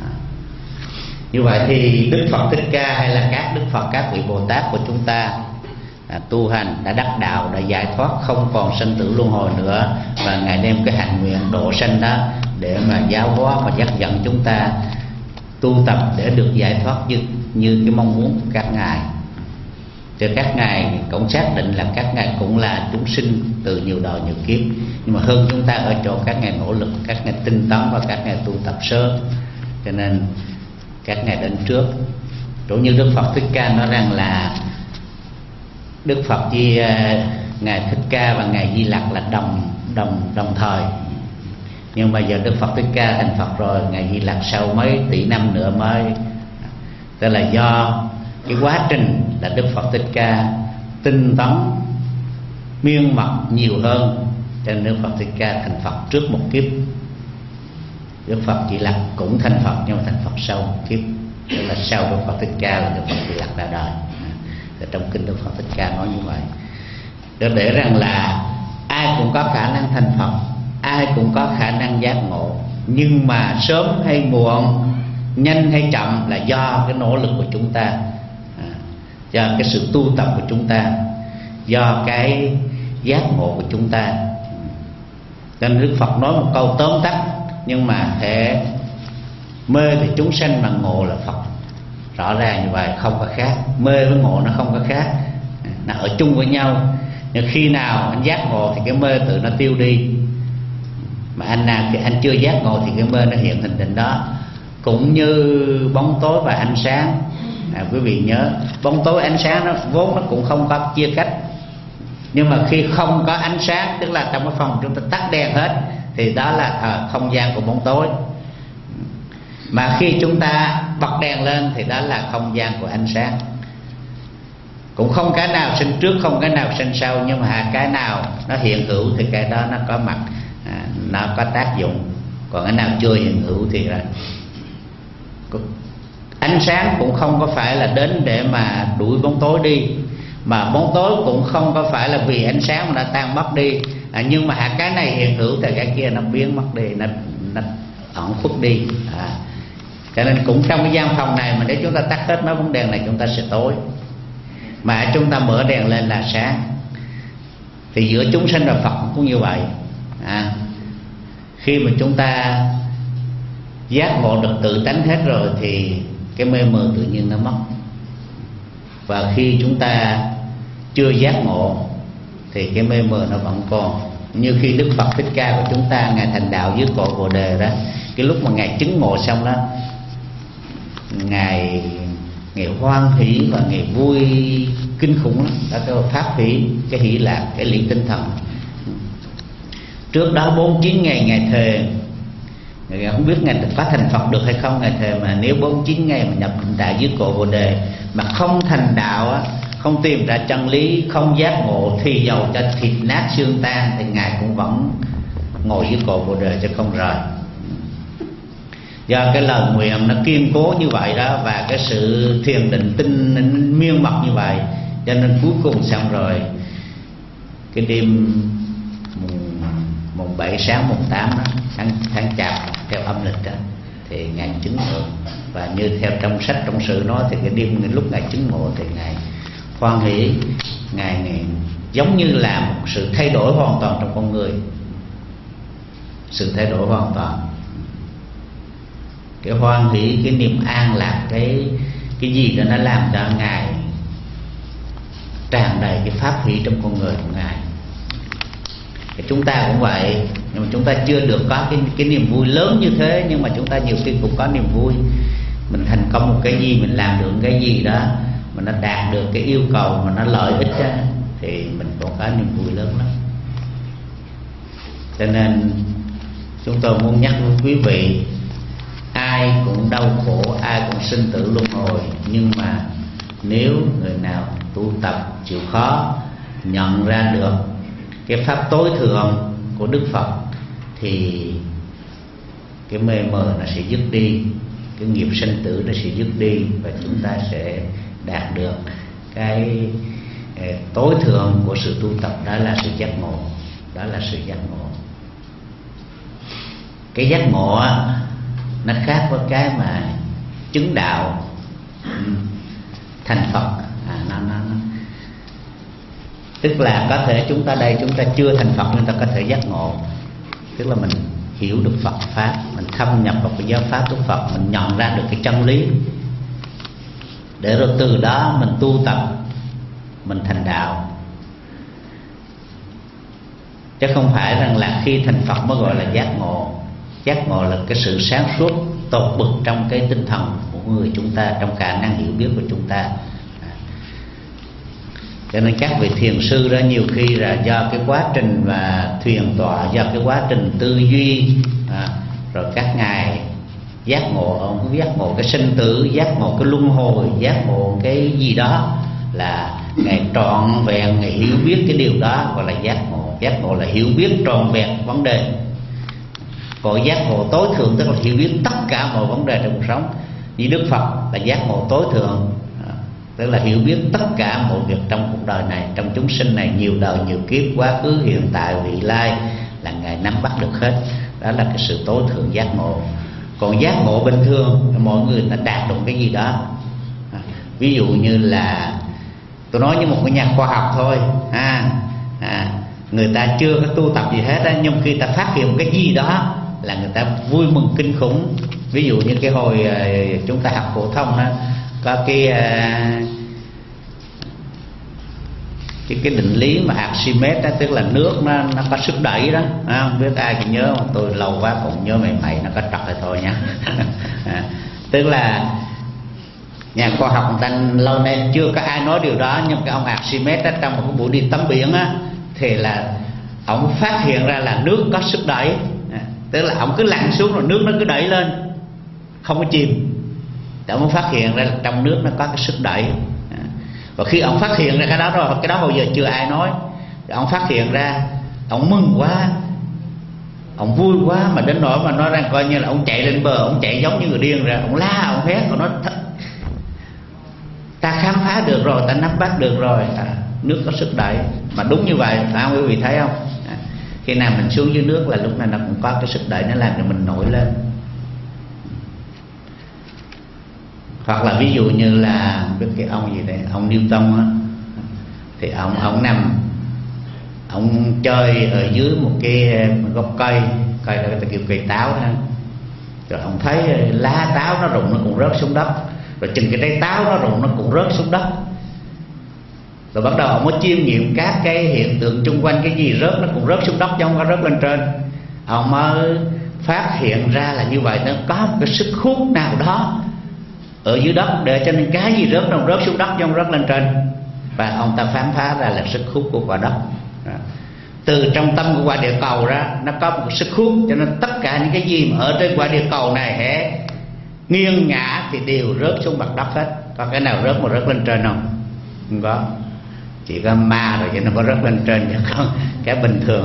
Như vậy thì Đức Phật Thích Ca hay là các Đức Phật, các vị Bồ Tát của chúng ta tu hành đã đắc đạo, đã giải thoát, không còn sinh tử luân hồi nữa. Và Ngài đem cái hạnh nguyện độ sanh đó để mà giáo hóa và dắt dẫn chúng ta tu tập để được giải thoát như cái mong muốn của các Ngài. Thì các Ngài cũng xác định là các Ngài cũng là chúng sinh từ nhiều đời nhiều kiếp, nhưng mà hơn chúng ta ở chỗ các Ngài nỗ lực, các Ngài tinh tấn và các Ngài tu tập sớm, cho nên các Ngài đến trước. Cũng như Đức Phật Thích Ca nói rằng là Đức Phật với Ngài Thích Ca và Ngài Di Lặc là đồng thời. Nhưng mà giờ Đức Phật Thích Ca thành Phật rồi, Ngài Di Lặc sau mấy tỷ năm nữa mới. Tức là do cái quá trình là Đức Phật Thích Ca tinh tấn miên mật nhiều hơn, cho nên Đức Phật Thích Ca thành Phật trước một kiếp. Đức Phật Di Lặc cũng thành Phật nhưng mà thành Phật sau một kiếp, tức là sau Đức Phật Thích Ca là Đức Phật Di Lặc ra đời. Trong kinh Đức Phật Thích Ca nói như vậy, để rằng là ai cũng có khả năng thành Phật, ai cũng có khả năng giác ngộ, nhưng mà sớm hay muộn, nhanh hay chậm là do cái nỗ lực của chúng ta, do cái sự tu tập của chúng ta, do cái giác ngộ của chúng ta. Nên Đức Phật nói một câu tóm tắt, nhưng mà thể mê thì chúng sanh mà ngộ là Phật. Rõ ràng như vậy, không có khác. Mê với ngộ nó không có khác, nó ở chung với nhau. Nhưng khi nào anh giác ngộ thì cái mê tự nó tiêu đi. Mà anh nào thì anh chưa giác ngộ thì cái mê nó hiện hình định đó. Cũng như bóng tối và ánh sáng. Quý vị nhớ, bóng tối ánh sáng nó vốn nó cũng không có chia cách. Nhưng mà khi không có ánh sáng, tức là trong cái phòng chúng ta tắt đèn hết, thì đó là không gian của bóng tối. Mà khi chúng ta bật đèn lên thì đó là không gian của ánh sáng. Cũng không cái nào sinh trước, không cái nào sinh sau, nhưng mà cái nào nó hiện hữu thì cái đó nó có mặt, nó có tác dụng. Còn cái nào chưa hiện hữu thì là ánh sáng cũng không có phải là đến để mà đuổi bóng tối đi, mà bóng tối cũng không có phải là vì ánh sáng mà nó tan mất đi. Nhưng mà cái này hiện hữu thì cái kia nó biến mất đi, nó ẩn khuất đi. Cho nên cũng trong cái gian phòng này mà nếu chúng ta tắt hết mấy bóng đèn này chúng ta sẽ tối, mà chúng ta mở đèn lên là sáng. Thì giữa chúng sanh và Phật cũng như vậy. Khi mà chúng ta giác ngộ được tự tánh hết rồi thì cái mê mờ tự nhiên nó mất. Và khi chúng ta chưa giác ngộ thì cái mê mờ nó vẫn còn. Như khi Đức Phật Thích Ca của chúng ta, Ngài thành đạo dưới cội Bồ Đề đó, cái lúc mà Ngài chứng ngộ xong đó, Ngài hoan hỷ và Ngài vui kinh khủng lắm. Đó cái pháp hỷ, cái hỷ lạc, cái lý tinh thần. Trước đó 49 ngày Ngài thề, Ngài không biết Ngài phát thành Phật được hay không. Ngài thề mà nếu 49 ngày mà nhập định tại dưới cội Bồ Đề mà không thành đạo á, không tìm ra chân lý, không giác ngộ, thì dầu cho thịt nát xương tan thì Ngài cũng vẫn ngồi dưới cội Bồ Đề chứ không rời. Do cái lời nguyện nó kiên cố như vậy đó, và cái sự thiền định tinh miên mật như vậy, cho nên cuối cùng xong rồi, cái đêm mùng 7 sáng mùng 8 đó, tháng Chạp theo âm lịch đó, thì Ngài chứng ngộ. Và như theo trong sách trong sử nói thì cái đêm lúc Ngài chứng ngộ thì Ngài hoan hỷ, Ngài giống như là một sự thay đổi hoàn toàn trong con người. Sự thay đổi hoàn toàn, cái hoan hỷ, cái niềm an lạc, cái gì đó nó làm cho Ngài tràn đầy cái pháp hỷ trong con người của Ngài. Thì chúng ta cũng vậy, nhưng mà chúng ta chưa được có cái niềm vui lớn như thế. Nhưng mà chúng ta nhiều khi cũng có niềm vui. Mình thành công một cái gì, mình làm được cái gì đó mà nó đạt được cái yêu cầu mà nó lợi ích á, thì mình cũng có niềm vui lớn lắm. Cho nên chúng tôi muốn nhắc với quý vị, ai cũng đau khổ, ai cũng sinh tử luân hồi. Nhưng mà nếu người nào tu tập chịu khó, nhận ra được cái pháp tối thượng của Đức Phật, thì cái mê mờ nó sẽ dứt đi, cái nghiệp sinh tử nó sẽ dứt đi, và chúng ta sẽ đạt được cái tối thượng của sự tu tập, đó là sự giác ngộ. Đó là sự giác ngộ. Cái giác ngộ nó khác với cái mà chứng đạo thành Phật. Tức là có thể chúng ta đây, chúng ta chưa thành Phật nhưng ta có thể giác ngộ. Tức là mình hiểu được Phật Pháp, mình thâm nhập vào cái giáo Pháp của Phật, mình nhận ra được cái chân lý, để rồi từ đó mình tu tập, mình thành đạo. Chứ không phải rằng là khi thành Phật mới gọi là giác ngộ. Giác ngộ là cái sự sáng suốt tột bực trong cái tinh thần của người chúng ta, trong khả năng hiểu biết của chúng ta. Cho nên các vị thiền sư đó nhiều khi là do cái quá trình và thiền tọa, do cái quá trình tư duy, rồi các ngài giác ngộ, giác ngộ cái sinh tử, giác ngộ cái luân hồi, giác ngộ cái gì đó, là ngài trọn vẹn, ngài hiểu biết cái điều đó gọi là giác ngộ. Giác ngộ là hiểu biết trọn vẹn vấn đề. Còn giác ngộ tối thượng tức là hiểu biết tất cả mọi vấn đề trong cuộc sống. Như Đức Phật là giác ngộ tối thượng, tức là hiểu biết tất cả mọi việc trong cuộc đời này, trong chúng sinh này, nhiều đời nhiều kiếp, quá khứ hiện tại vị lai, là ngài nắm bắt được hết. Đó là cái sự tối thượng giác ngộ. Còn giác ngộ bình thường mọi người đã đạt được cái gì đó. Ví dụ như là tôi nói như một cái nhà khoa học thôi, người ta chưa có tu tập gì hết á, nhưng khi ta phát hiện một cái gì đó là người ta vui mừng kinh khủng. Ví dụ như cái hồi chúng ta học phổ thông á, có cái định lý mà Archimedes đó, tức là nước nó có sức đẩy đó, không biết ai còn nhớ không? Tôi lâu quá cũng nhớ mày nó có trật rồi thôi nhá. Tức là nhà khoa học người ta lâu nay chưa có ai nói điều đó, nhưng cái ông Archimedes đó, trong một cái buổi đi tắm biển á, thì là ông phát hiện ra là nước có sức đẩy. Tức là ông cứ lặn xuống rồi nước nó cứ đẩy lên, không có chìm. Để ông phát hiện ra là trong nước nó có cái sức đẩy. Và khi ông phát hiện ra cái đó rồi, cái đó hồi giờ chưa ai nói, ông phát hiện ra, ông mừng quá, ông vui quá, mà đến nỗi mà nói rằng coi như là ông chạy lên bờ, ông chạy giống như người điên ra, ông la, ông hét, ông nói ta khám phá được rồi, ta nắm bắt được rồi, nước có sức đẩy. Mà đúng như vậy, phải không quý vị thấy không? Khi nào mình xuống dưới nước là lúc này nó cũng có cái sức đẩy, nó làm cho mình nổi lên. Hoặc là ví dụ như là biết cái ông gì đây, ông Newton á, thì ông nằm ông chơi ở dưới một cái gốc cây đó người ta kêu cây táo ha. Rồi ông thấy lá táo nó rụng nó cũng rớt xuống đất, rồi chừng cái trái táo nó rụng nó cũng rớt xuống đất. Rồi bắt đầu ông mới chiêm nghiệm các cái hiện tượng chung quanh, cái gì rớt nó cũng rớt xuống đất chứ không có rớt lên trên. Ông mới phát hiện ra là như vậy, nó có một cái sức hút nào đó ở dưới đất, để cho nên cái gì rớt nó rớt xuống đất chứ không rớt lên trên. Và ông ta khám phá ra là sức hút của quả đất. Từ trong tâm của quả địa cầu ra nó có một sức hút, cho nên tất cả những cái gì mà ở trên quả địa cầu này hễ nghiêng ngã thì đều rớt xuống mặt đất hết. Có cái nào rớt mà rớt lên trên không? Không có. Chỉ có ma rồi chứ nó có rớt lên trên, chứ không cái bình thường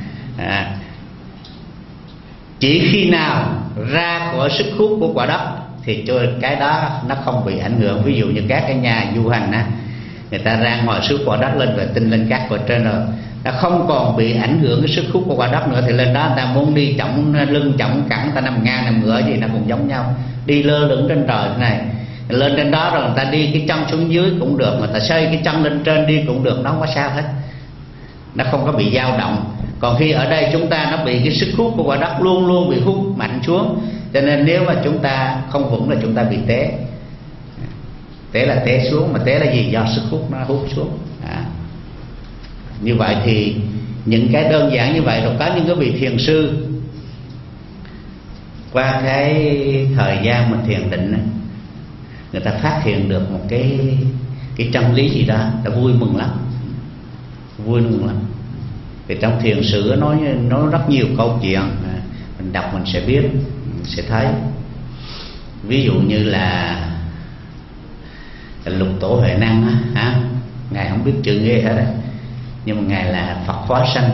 chỉ khi nào ra khỏi sức hút của quả đất thì cho cái đó nó không bị ảnh hưởng. Ví dụ như các cái nhà du hành á, người ta ra ngoài sức quả đất lên vệ tinh lên các cõi trên rồi, nó không còn bị ảnh hưởng cái sức hút của quả đất nữa, thì lên đó người ta muốn đi chỏng lưng chỏng cẳng, ta nằm ngang nằm ngửa gì nó cũng giống nhau, đi lơ lửng trên trời thế này. Lên trên đó rồi người ta đi cái chân xuống dưới cũng được, người ta xoay cái chân lên trên đi cũng được, nó không có sao hết, nó không có bị dao động. Còn khi ở đây chúng ta nó bị cái sức hút của quả đất luôn luôn bị hút mạnh xuống, cho nên nếu mà chúng ta không vững là chúng ta bị té. Té là té xuống, mà té là gì? Do sức hút nó hút xuống. Như vậy thì những cái đơn giản như vậy, rồi có những cái vị thiền sư qua cái thời gian mình thiền định, người ta phát hiện được một cái chân lý gì đó, ta vui mừng lắm, vui mừng lắm. Thì trong thiền sử nói rất nhiều câu chuyện, mình đọc mình sẽ biết, mình sẽ thấy. Ví dụ như là Lục Tổ Huệ Năng á, ngài không biết chữ nghe hết á, nhưng mà ngài là Phật hóa sanh,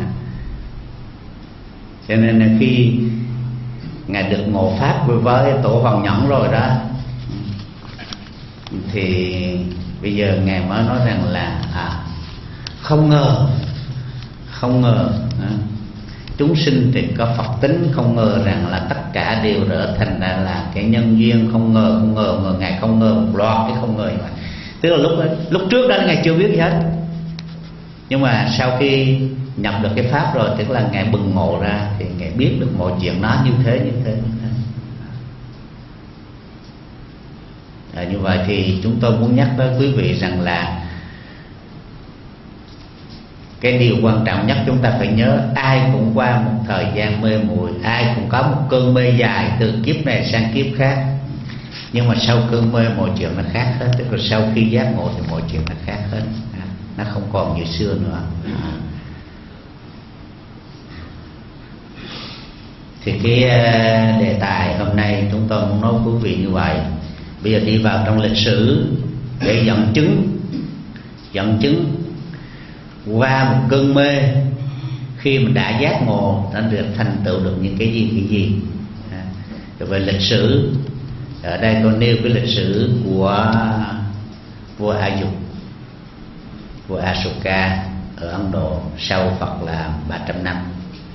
cho nên là khi ngài được ngộ pháp với Tổ Hoàng Nhẫn rồi đó, thì bây giờ ngài mới nói rằng là không ngờ chúng sinh thì có Phật tính, không ngờ rằng là tất cả đều trở thành là cái nhân duyên, không ngờ mà ngài không ngờ một loạt cái không ngờ như vậy. Tức là lúc trước đó ngài chưa biết gì hết, nhưng mà sau khi nhập được cái pháp rồi, tức là ngài bừng ngộ ra thì ngài biết được mọi chuyện nó như thế. Như vậy thì chúng tôi muốn nhắc tới quý vị rằng là cái điều quan trọng nhất chúng ta phải nhớ, ai cũng qua một thời gian mê muội, ai cũng có một cơn mê dài từ kiếp này sang kiếp khác. Nhưng mà sau cơn mê mọi chuyện nó khác hết, tức là sau khi giác ngộ thì mọi chuyện nó khác hết, nó không còn như xưa nữa. Thì cái đề tài hôm nay chúng tôi muốn nói quý vị như vậy. Bây giờ đi vào trong lịch sử để dẫn chứng qua một cơn mê, khi mình đã giác ngộ đã được thành tựu được những cái gì. Rồi về lịch sử, ở đây tôi nêu cái lịch sử của vua A Dục, vua Ashoka ở Ấn Độ sau Phật là 300 năm.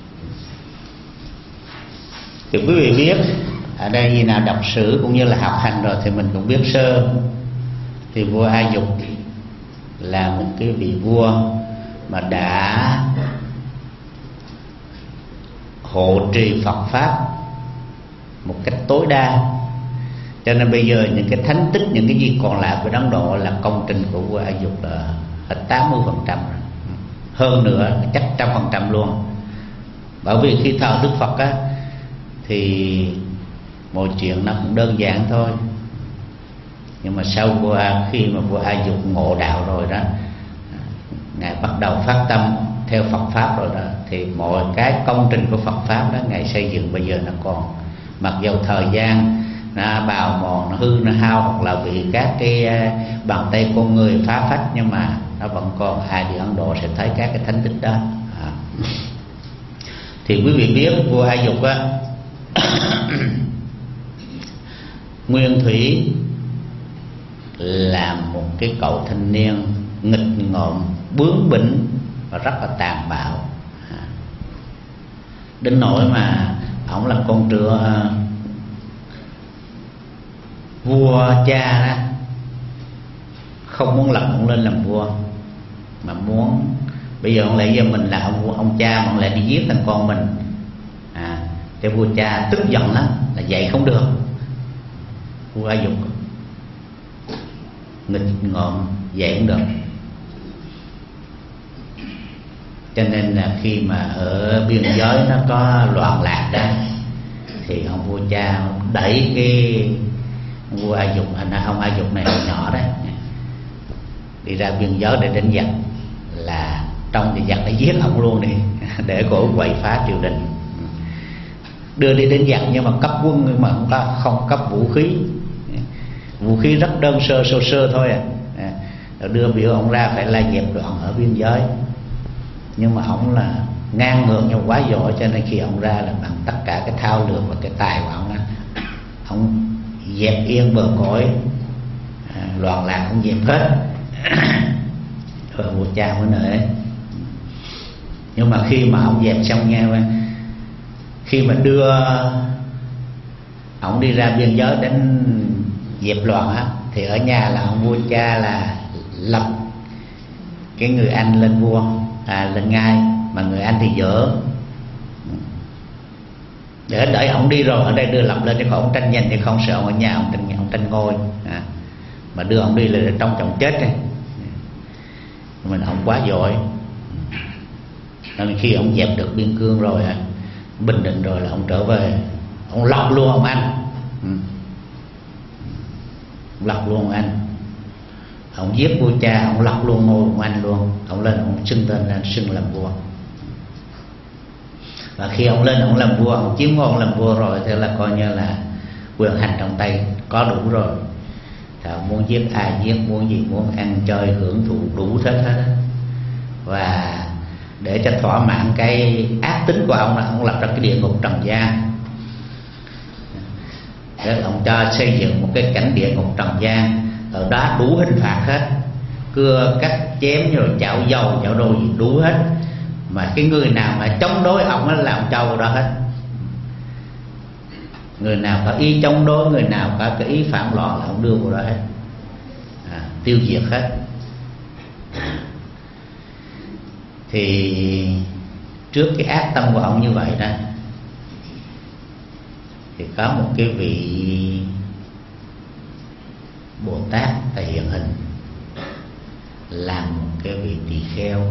Thì quý vị biết, ở đây gì nào đọc sử cũng như là học hành rồi thì mình cũng biết sơ. Thì vua A Dục là một cái vị vua mà đã hộ trì Phật pháp một cách tối đa, cho nên bây giờ những cái thánh tích, những cái gì còn lại của Ấn Độ là công trình của vua A Dục là hết 80% rồi, hơn nữa chắc 100% luôn. Bởi vì khi thờ Đức Phật á thì mọi chuyện nó cũng đơn giản thôi, nhưng mà sau khi mà vua A Dục ngộ đạo rồi đó, ngài bắt đầu phát tâm theo Phật pháp rồi đó, thì mọi cái công trình của Phật pháp đó ngài xây dựng bây giờ nó còn, mặc dù thời gian nó bào mòn, nó hư, nó hao, hoặc là bị các cái bàn tay con người phá phách, nhưng mà nó vẫn còn. Ai đi Ấn Độ sẽ thấy các cái thánh tích đó. Thì quý vị biết vua A Dục á nguyên thủy là một cái cậu thanh niên nghịch ngợm, bướng bỉnh và rất là tàn bạo, đến nỗi mà ổng là con trưa vua cha đó không muốn lập ổng lên làm vua, mà muốn Bây giờ không lẽ giờ mình là ông cha mà ông lại đi giết thằng con mình. Cái vua cha tức giận lắm, là dạy không được. Vua A Dục nghịch ngợm, dạy không được. Cho nên là khi mà ở biên giới nó có loạn lạc đó, thì ông vua cha đẩy cái vua A Dục, ông A Dục này hồi nhỏ đó, đi ra biên giới để đánh giặc, là trong thì giặc đã giết ông luôn đi để cổ quậy phá triều đình. Đưa đi đánh giặc nhưng mà cấp quân, nhưng mà không cấp vũ khí. Vũ khí rất đơn sơ sơ thôi Rồi đưa biểu ông ra phải la dẹp đoạn ở biên giới. Nhưng mà ông là ngang ngược nhau quá giỏi, cho nên khi ông ra là bằng tất cả cái thao lược và cái tài của ông dẹp yên bờ cõi, loạn lạc ông dẹp hết. Rồi vua cha mới nể. Nhưng mà khi mà ông dẹp xong nha, khi mà đưa ông đi ra biên giới đánh dẹp loạn á, thì ở nhà là ông vua cha là lập cái người anh lên vua, lên ngai, mà người anh thì dở, để đợi ông đi rồi ở đây đưa lập lên, chứ không ông tranh giành, chứ không sợ ông ở nhà ông tranh ngôi. Mà đưa ông đi là trong chồng chết đây. Mình ông quá giỏi, nên khi ông dẹp được biên cương rồi, bình định rồi, là ông trở về, ông lọc luôn ông anh. Lọc luôn ông anh. Ông giết vua cha, ông lọc luôn ngôi ông anh luôn. Ông lên ông xưng tên lên, xưng làm vua. Và khi ông lên ông làm vua, ông chiếm ngôi ông làm vua rồi, thế là coi như là quyền hành trong tay có đủ rồi. Thì ông muốn giết ai giết, muốn gì, muốn ăn chơi hưởng thụ đủ hết. Và để cho thỏa mãn cái ác tính của ông, là ông lập ra cái địa ngục trần gian. Để ông cho xây dựng một cái cảnh địa ngục trần gian, ở đó đủ hình phạt hết, cưa cắt chém rồi chảo dầu chảo đồ gì đủ hết. Mà cái người nào mà chống đối ông á là ông cho vào đó hết. Người nào có ý chống đối, người nào có cái ý phản loạn là ông đưa vào đó hết, tiêu diệt hết. Thì trước cái ác tâm của ông như vậy đó, thì có một cái vị Bồ Tát tại hiện hình, làm một cái vị tỳ kheo.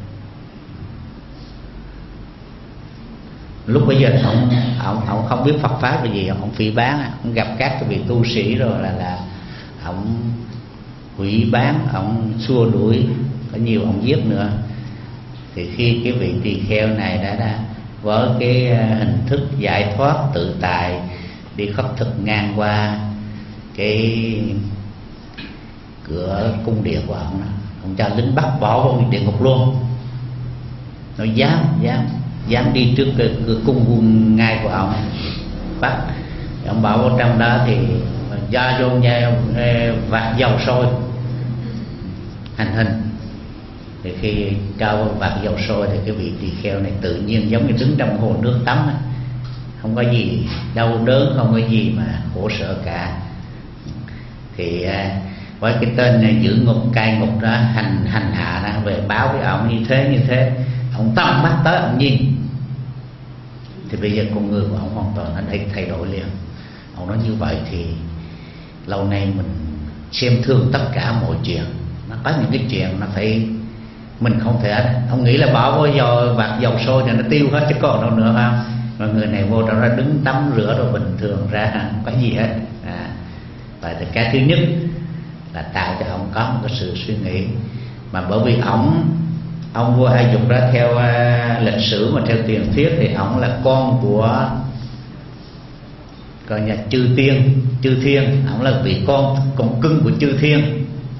Lúc bây giờ ông không biết Phật pháp là gì, ông phỉ báng, ông gặp các cái vị tu sĩ rồi là ông hủy bán, ông xua đuổi, có nhiều ông giết nữa. Thì khi cái vị tỳ kheo này đã với cái hình thức giải thoát tự tại, đi khất thực ngang qua cái cửa cung điện của ông đó, ông cho lính bắt bỏ vào địa ngục luôn. Nó dám đi trước cái cửa cung quân ngai của ông, bắt ông bảo vào trong đó thì do vô nhà vạt dầu sôi hành hình. Thì khi cho vạt dầu sôi thì cái vị tỳ kheo này tự nhiên giống như đứng trong hồ nước tắm, không có gì đau đớn, không có gì mà khổ sở cả. Thì với cái tên này, giữ ngục cai ngục đó, hành hạ đó, về báo với ông như thế, ông tâm mắt tới ông nhìn, thì bây giờ con người của ông hoàn toàn nó thay đổi liền. Ông nói như vậy thì lâu nay mình xem thường tất cả mọi chuyện, nó có những cái chuyện nó phải mình không thể, ông nghĩ là bỏ vô vạt dầu sôi thì nó tiêu hết chứ còn đâu nữa không. Mà người này vô trong đó đứng tắm rửa rồi bình thường ra, không có gì hết. Vậy thì cái thứ nhất là tạo cho ông có một cái sự suy nghĩ. Mà bởi vì ông vua A Dục đó, theo lịch sử mà theo truyền thuyết thì ông là con của coi nhà chư thiên, ông là vị con cưng của chư thiên.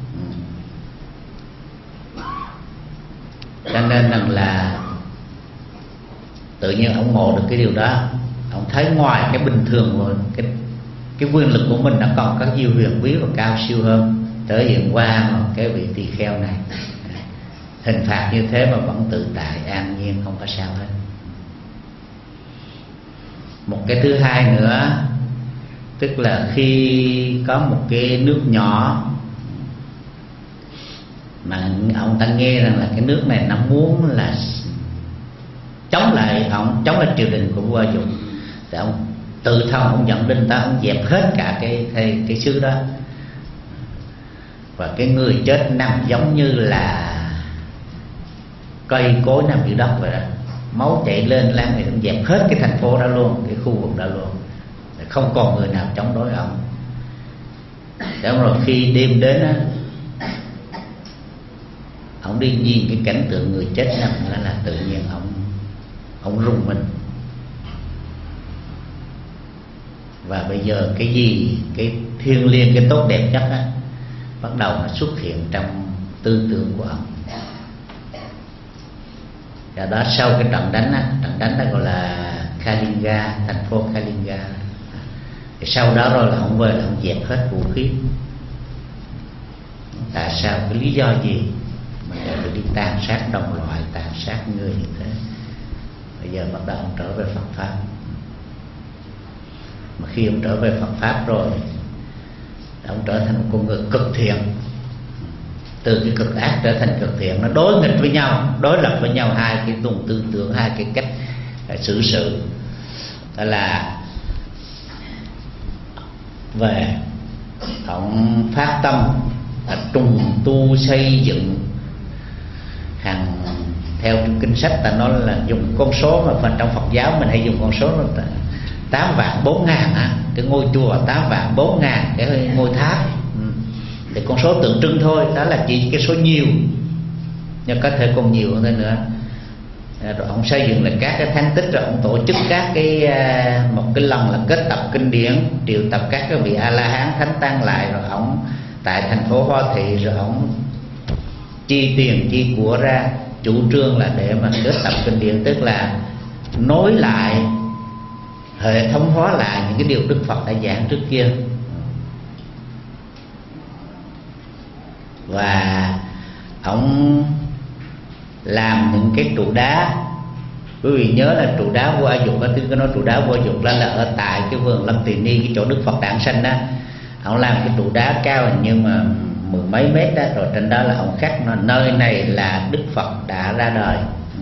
Cho nên rằng là tự nhiên ông ngộ được cái điều đó. Ông thấy ngoài cái bình thường rồi, cái quyền lực của mình nó còn có nhiều huyền bí và cao siêu hơn, thể hiện qua cái vị tỳ kheo này. Hình phạt như thế mà vẫn tự tại an nhiên, không có sao hết. Một cái thứ hai nữa, tức là khi có một cái nước nhỏ mà ông ta nghe rằng là cái nước này nó muốn là chống lại triều đình của vua A Dục, thì ông tự thân ông dẫn binh ta, ông dẹp hết cả cái xứ đó. Và cái người chết nằm giống như là cây cối nằm dưới đất vậy đó, máu chảy lên lan, thì ông dẹp hết cái thành phố đó luôn, cái khu vực đó luôn, không còn người nào chống đối ông. Đúng rồi, khi đêm đến á, ông đi nhìn cái cảnh tượng người chết nằm đó là tự nhiên ông rùng mình. Và bây giờ cái gì, cái thiêng liêng, cái tốt đẹp nhất á, bắt đầu nó xuất hiện trong tư tưởng của ông. Và đó sau cái trận đánh đó gọi là Kalinga, thành phố Kalinga. Thì sau đó rồi là ông về là ông dẹp hết vũ khí. Tại sao, cái lý do gì mà để đi tàn sát đồng loại, tàn sát người như thế? Bây giờ bắt đầu ông trở về Phật pháp. Mà khi ông trở về Phật pháp rồi, ông trở thành một con người cực thiện. Từ cái cực ác trở thành cực thiện, nó đối nghịch với nhau, đối lập với nhau, hai cái luồng tư tưởng, hai cái cách xử sự. Đó là về ông phát tâm trùng tu xây dựng hàng, theo kinh sách ta nói là dùng con số, mà phần trong Phật giáo mình hay dùng con số là 8.400.000 cái ngôi chùa, 8.400.000 cái ngôi tháp. Thì con số tượng trưng thôi, đó là chỉ cái số nhiều, nhưng có thể còn nhiều hơn thế nữa. Rồi ông xây dựng là các cái thánh tích, rồi ông tổ chức các cái một cái lần là kết tập kinh điển, triệu tập các cái vị A La Hán thánh tăng lại, rồi ông tại thành phố Hoa Thị, rồi ông chi tiền chi của ra, chủ trương là để mà kết tập kinh điển, tức là nối lại, hệ thống hóa lại những cái điều Đức Phật đã giảng trước kia. Và ông làm những cái trụ đá. Quý vị nhớ là trụ đá vua A Dục, tôi nói trụ đá vua A Dục là ở tại cái vườn Lâm Tỳ Ni, cái chỗ Đức Phật đản sanh đó. Ông làm cái trụ đá cao nhưng mà 10 mấy mét đó, rồi trên đó là ông khắc nơi này là Đức Phật đã ra đời.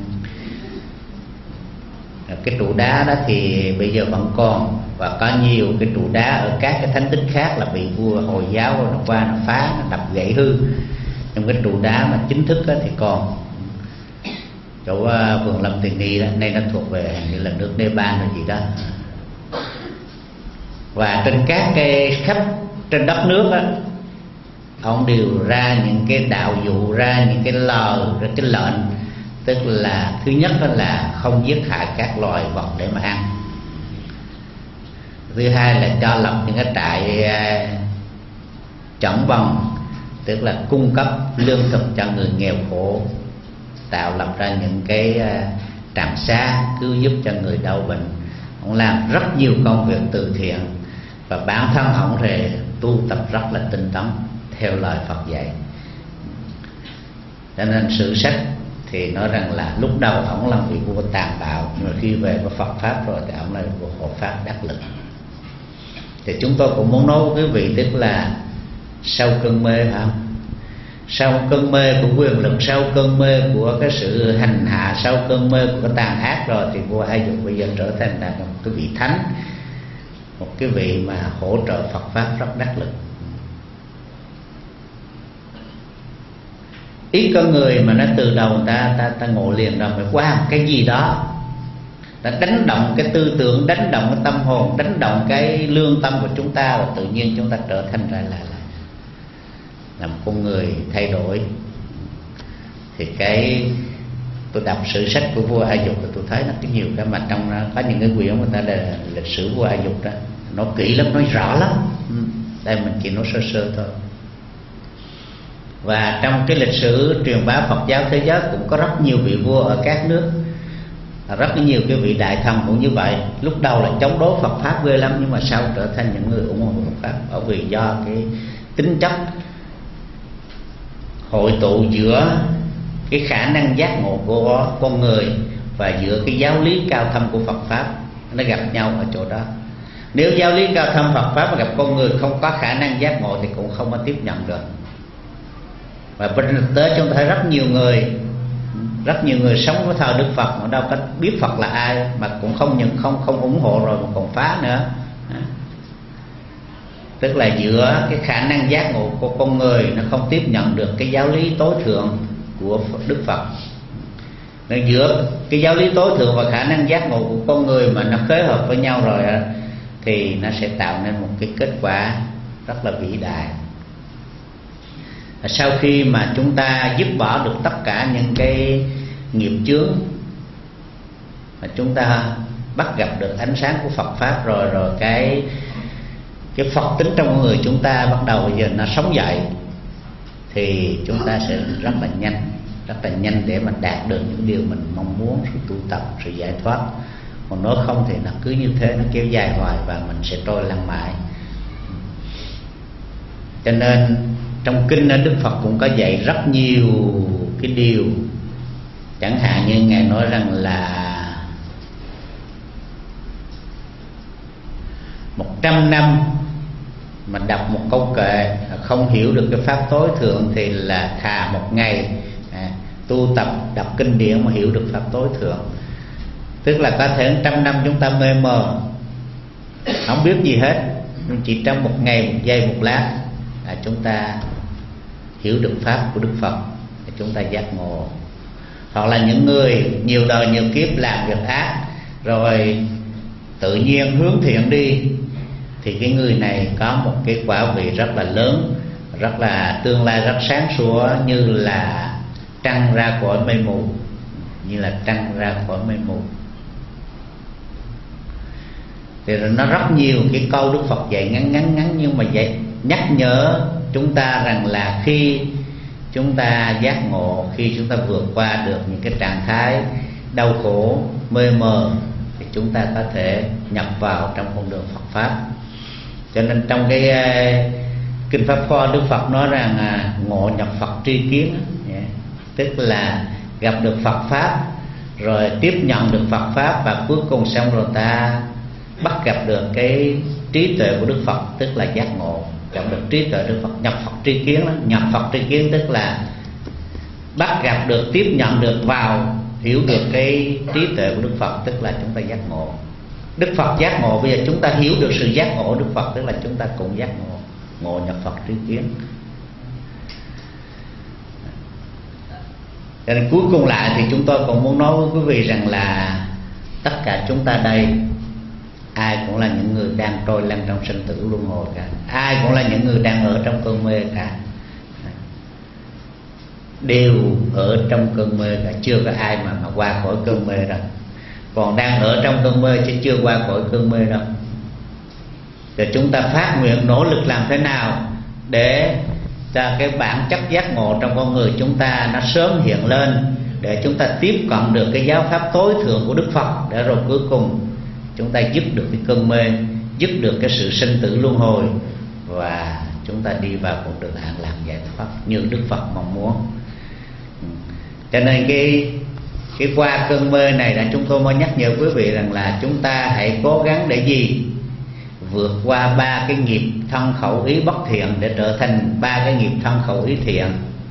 Cái trụ đá đó thì bây giờ vẫn còn, và có nhiều cái trụ đá ở các cái thánh tích khác là bị vua Hồi giáo nó qua nó phá, nó đập gãy hư. Nhưng cái trụ đá mà chính thức đó thì còn. Chỗ vườn Lâm Tỳ Ni đó, nay nó thuộc về như là nước Nepal hay gì đó. Và trên các cái khắp trên đất nước đó, ông đều ra những cái đạo dụ, ra những cái lời, ra cái lệnh. Tức là thứ nhất là không giết hại các loài vật để mà ăn. Thứ hai là cho lập những cái trại chẩn bằng, tức là cung cấp lương thực cho người nghèo khổ, tạo lập ra những cái trạm xá cứu giúp cho người đau bệnh. Ông làm rất nhiều công việc từ thiện, và bản thân ông thì tu tập rất là tinh tấn theo lời Phật dạy. Cho nên sử sách thì nói rằng là lúc đầu ông là vị vua tàn bạo, nhưng mà khi về với Phật pháp rồi thì ông là vua hộ pháp đắc lực. Thì chúng tôi cũng muốn nói với quý vị, tức là sau cơn mê, phải không? Sau cơn mê của quyền lực, sau cơn mê của cái sự hành hạ, sau cơn mê của cái tàn ác rồi, thì vua A Dục bây giờ trở thành là một cái vị thánh, một cái vị mà hỗ trợ Phật pháp rất đắc lực. Ít con người mà nó từ đầu ta ngộ liền rồi, phải qua một cái gì đó đã đánh động cái tư tưởng, đánh động cái tâm hồn, đánh động cái lương tâm của chúng ta, và tự nhiên chúng ta trở thành ra là một con người thay đổi. Thì cái tôi đọc sử sách của vua A Dục thì tôi thấy nó có nhiều cái mà trong đó có những cái quyển người ta là lịch sử vua A Dục đó, nó kỹ lắm, nói rõ lắm. Đây mình chỉ nói sơ sơ thôi. Và trong cái lịch sử truyền bá Phật giáo thế giới cũng có rất nhiều vị vua ở các nước, rất nhiều cái vị đại thần cũng như vậy. Lúc đầu là chống đối Phật pháp ghê lắm, nhưng mà sau trở thành những người ủng hộ Phật pháp, bởi vì do cái tính chất hội tụ giữa cái khả năng giác ngộ của con người và giữa cái giáo lý cao thâm của Phật pháp, nó gặp nhau ở chỗ đó. Nếu giáo lý cao thâm Phật pháp mà gặp con người không có khả năng giác ngộ thì cũng không có tiếp nhận được. Và bên thực tế chúng ta thấy rất nhiều người sống với thời Đức Phật mà đâu có biết Phật là ai, mà cũng không ủng hộ rồi mà còn phá nữa. Tức là giữa cái khả năng giác ngộ của con người nó không tiếp nhận được cái giáo lý tối thượng của Đức Phật. Nên giữa cái giáo lý tối thượng và khả năng giác ngộ của con người mà nó phối hợp với nhau rồi thì nó sẽ tạo nên một cái kết quả rất là vĩ đại. Sau khi mà chúng ta dứt bỏ được tất cả những cái nghiệp chướng, mà chúng ta bắt gặp được ánh sáng của Phật Pháp rồi cái Phật tính trong người chúng ta bắt đầu bây giờ nó sống dậy, thì chúng ta sẽ rất là nhanh để mà đạt được những điều mình mong muốn, sự tu tập, sự giải thoát. Còn nếu không thì nó cứ như thế, nó kéo dài hoài và mình sẽ trôi lăn mãi. Cho nên trong kinh Đức Phật cũng có dạy rất nhiều cái điều. Chẳng hạn như Ngài nói rằng là 100 năm mà đọc một câu kệ không hiểu được cái pháp tối thượng thì là thà một ngày tu tập đọc kinh điển mà hiểu được pháp tối thượng. Tức là có thể 100 năm chúng ta mê mờ, không biết gì hết, nhưng chỉ trong một ngày, một giây, một lát chúng ta hiểu được pháp của Đức Phật, chúng ta giác ngộ. Hoặc là những người nhiều đời nhiều kiếp làm việc ác rồi tự nhiên hướng thiện đi, thì cái người này có một cái quả vị rất là lớn, rất là tương lai rất sáng sủa, như là trăng ra khỏi mây mù, Thì nó rất nhiều cái câu Đức Phật dạy ngắn nhưng mà dạy nhắc nhở chúng ta rằng là khi chúng ta giác ngộ, khi chúng ta vượt qua được những cái trạng thái đau khổ, mê mờ, thì chúng ta có thể nhập vào trong con đường Phật Pháp. Cho nên trong cái Kinh Pháp Hoa, Đức Phật nói rằng ngộ nhập Phật tri kiến, tức là gặp được Phật Pháp rồi tiếp nhận được Phật Pháp, và cuối cùng xong rồi ta bắt gặp được cái trí tuệ của Đức Phật, tức là giác ngộ. Gặp được trí tuệ Đức Phật, nhập Phật tri kiến đó. Nhập Phật tri kiến tức là bắt gặp được, tiếp nhận được vào, hiểu được cái trí tuệ của Đức Phật, tức là chúng ta giác ngộ. Đức Phật giác ngộ, bây giờ chúng ta hiểu được sự giác ngộ Đức Phật, tức là chúng ta cũng giác ngộ, ngộ nhập Phật tri kiến. Cho nên cuối cùng lại thì chúng tôi cũng muốn nói với quý vị rằng là tất cả chúng ta đây, ai cũng là những người đang trôi lăn trong sinh tử luân hồi cả, ai cũng là những người đang ở trong cơn mê cả, đều ở trong cơn mê cả, chưa có ai mà qua khỏi cơn mê đâu. Còn đang ở trong cơn mê chứ chưa qua khỏi cơn mê đâu. Rồi chúng ta phát nguyện nỗ lực làm thế nào để cho cái bản chất giác ngộ trong con người chúng ta nó sớm hiện lên, để chúng ta tiếp cận được cái giáo pháp tối thượng của Đức Phật, để rồi cuối cùng chúng ta dứt được cái cơn mê, dứt được cái sự sinh tử luân hồi, và chúng ta đi vào con đường an lạc giải thoát như Đức Phật mong muốn. Cho nên cái qua cơn mê này đã chúng tôi mới nhắc nhở quý vị rằng là chúng ta hãy cố gắng để gì? Vượt qua 3 cái nghiệp thân khẩu ý bất thiện để trở thành 3 cái nghiệp thân khẩu ý thiện.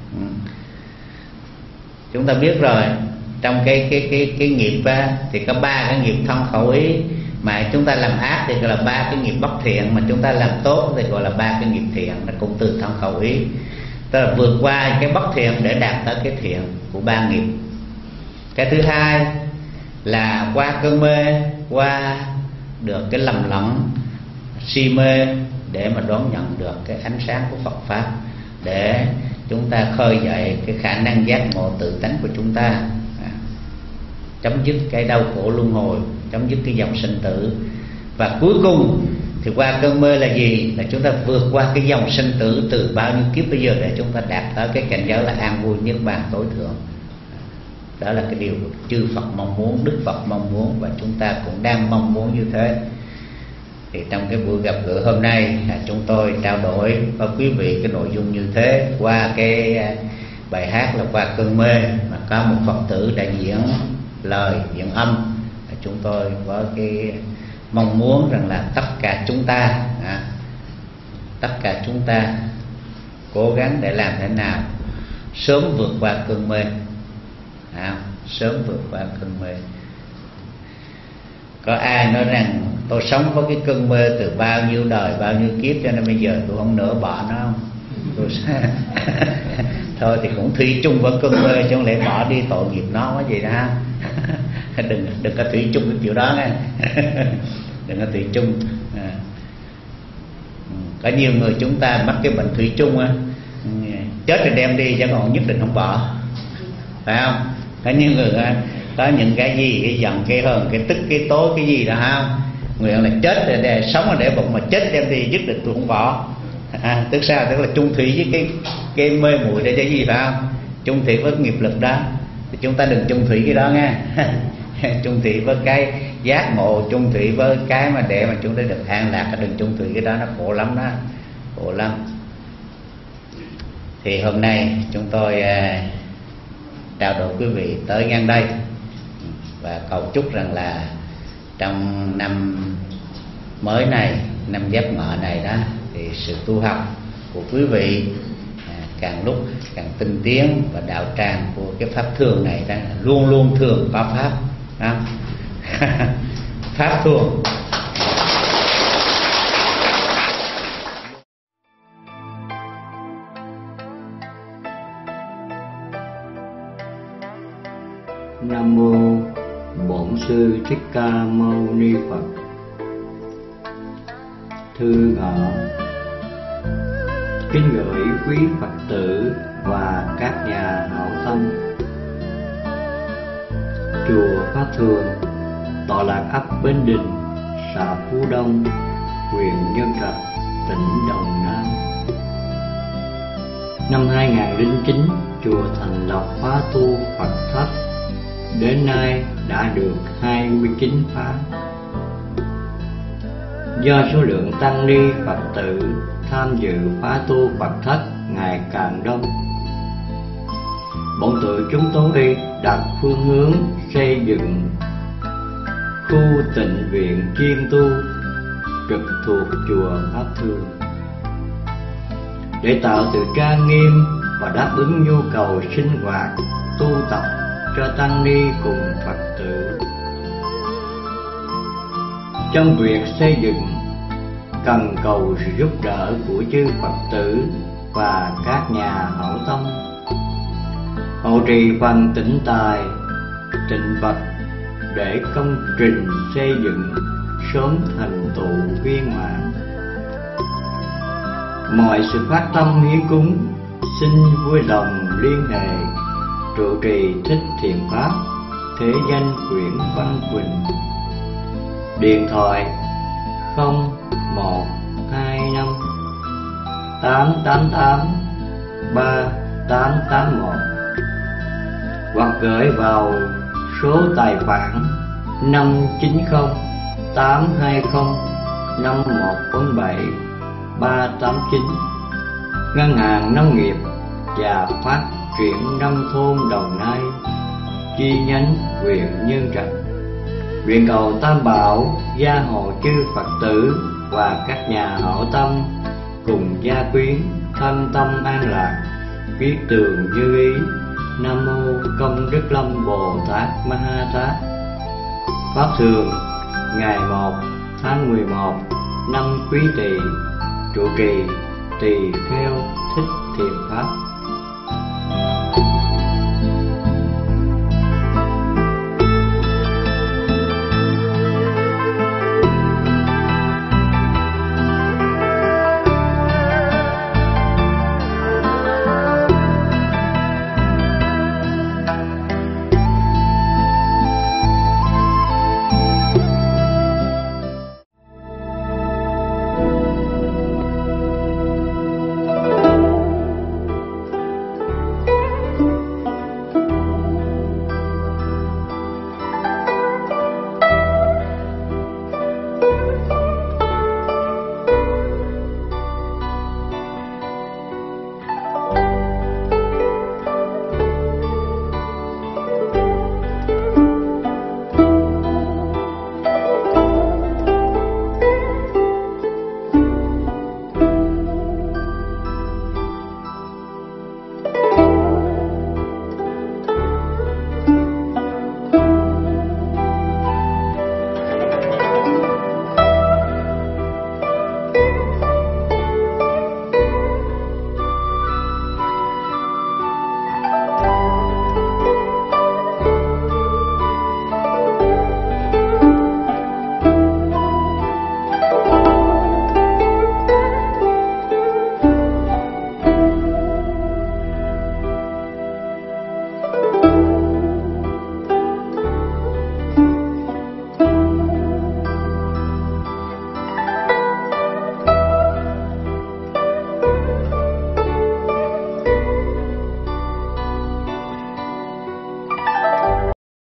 Chúng ta biết rồi, trong cái nghiệp thì có 3 cái nghiệp thân khẩu ý, mà chúng ta làm ác thì gọi là 3 cái nghiệp bất thiện, mà chúng ta làm tốt thì gọi là 3 cái nghiệp thiện, nó cũng từ thân khẩu ý. Tức là vượt qua cái bất thiện để đạt tới cái thiện của 3 nghiệp. Cái thứ hai là qua cơn mê, qua được cái lầm lẫn si mê để mà đón nhận được cái ánh sáng của Phật Pháp, để chúng ta khơi dậy cái khả năng giác ngộ tự tánh của chúng ta, chấm dứt cái đau khổ luân hồi, chấm dứt cái dòng sinh tử. Và cuối cùng thì qua cơn mê là gì? Là chúng ta vượt qua cái dòng sinh tử từ bao nhiêu kiếp bây giờ để chúng ta đạt tới cái cảnh giới là an vui niết bàn tối thượng. Đó là cái điều chư Phật mong muốn, Đức Phật mong muốn, và chúng ta cũng đang mong muốn như thế. Thì trong cái buổi gặp gỡ hôm nay chúng tôi trao đổi với quý vị cái nội dung như thế, qua cái bài hát là qua cơn mê, mà có một Phật tử đã diễn lời, diễn âm. Chúng tôi có cái mong muốn rằng là tất cả chúng ta cố gắng để làm thế nào sớm vượt qua cơn mê. Sớm vượt qua cơn mê. Có ai nói rằng tôi sống với cái cơn mê từ bao nhiêu đời, bao nhiêu kiếp, cho nên bây giờ tôi không nỡ bỏ nó không? Thôi thì cũng thủy chung với cơn mê, chứ không lẽ bỏ đi, tội nghiệp nó quá gì đó. Đừng có thủy chung cái kiểu đó nghe. Đừng có thủy chung. Có nhiều người chúng ta mắc cái bệnh thủy chung á, chết rồi đem đi chứ còn nhất định không bỏ, phải không? Có nhiều người có những cái gì, cái giận, cái hờn, cái tức, cái tối, cái gì đó không? Người là chết rồi để sống rồi để bụng, mà chết đem đi nhất định tôi không bỏ. Tức sao? Tức là chung thủy với cái mê muội để cái gì, phải không? Chung thủy với nghiệp lực đó thì chúng ta đừng chung thủy cái đó nghe. Chung thủy với cái giác ngộ, chung thủy với cái mà để mà chúng ta được an lạc, đừng chung thủy cái đó, nó khổ lắm đó, khổ lắm. Thì hôm nay chúng tôi trao đổi quý vị tới ngang đây, và cầu chúc rằng là trong năm mới này, năm Giáp Ngọ này đó, thì sự tu học của quý vị càng lúc càng tinh tiến, và đạo tràng của cái pháp thường này đó luôn luôn thường có pháp. Pháp thường. Nam mô Bổn Sư Thích Ca Mâu Ni Phật. Thư ngọ kính gửi quý Phật tử và các nhà hảo tâm. Chùa Pháp Thường tọa lạc ấp Bến Đình, xã Phú Đông, huyện Nhân Trạch, tỉnh Đồng Nai. Năm 2009, chùa thành lập khóa tu Phật thất. Đến nay đã được 29 khóa. Do số lượng tăng ni Phật tử tham dự khóa tu Phật thất ngày càng đông, bọn tự chúng tôi đặt phương hướng xây dựng khu tịnh viện chuyên tu trực thuộc chùa Pháp Thường, để tạo sự trang nghiêm và đáp ứng nhu cầu sinh hoạt tu tập cho tăng ni cùng Phật tử. Trong việc xây dựng, cần cầu sự giúp đỡ của chư Phật tử và các nhà hảo tâm hộ trì phần tịnh tài, tịnh vật, để công trình xây dựng sớm thành tựu viên mãn. Mọi sự phát tâm hiến cúng xin vui lòng liên hệ trụ trì Thích Thiện Pháp, thế danh Nguyễn Văn Quỳnh, điện thoại 0125 888 3881, hoặc gửi vào số tài khoản 590 820 5147 389, Ngân hàng Nông nghiệp và Phát triển Nông thôn Đồng Nai, chi nhánh huyện Nhân Trạch. Nguyện cầu Tam Bảo gia hộ chư Phật tử và các nhà hảo tâm cùng gia quyến thân tâm an lạc, quyết tường như ý. Nam mô Công Đức Lâm Bồ Tát Ma Ha Tát. Pháp Thường ngày 1 tháng 11 năm Quý Tỵ, trụ trì Tỳ Kheo Thích Thiện Pháp.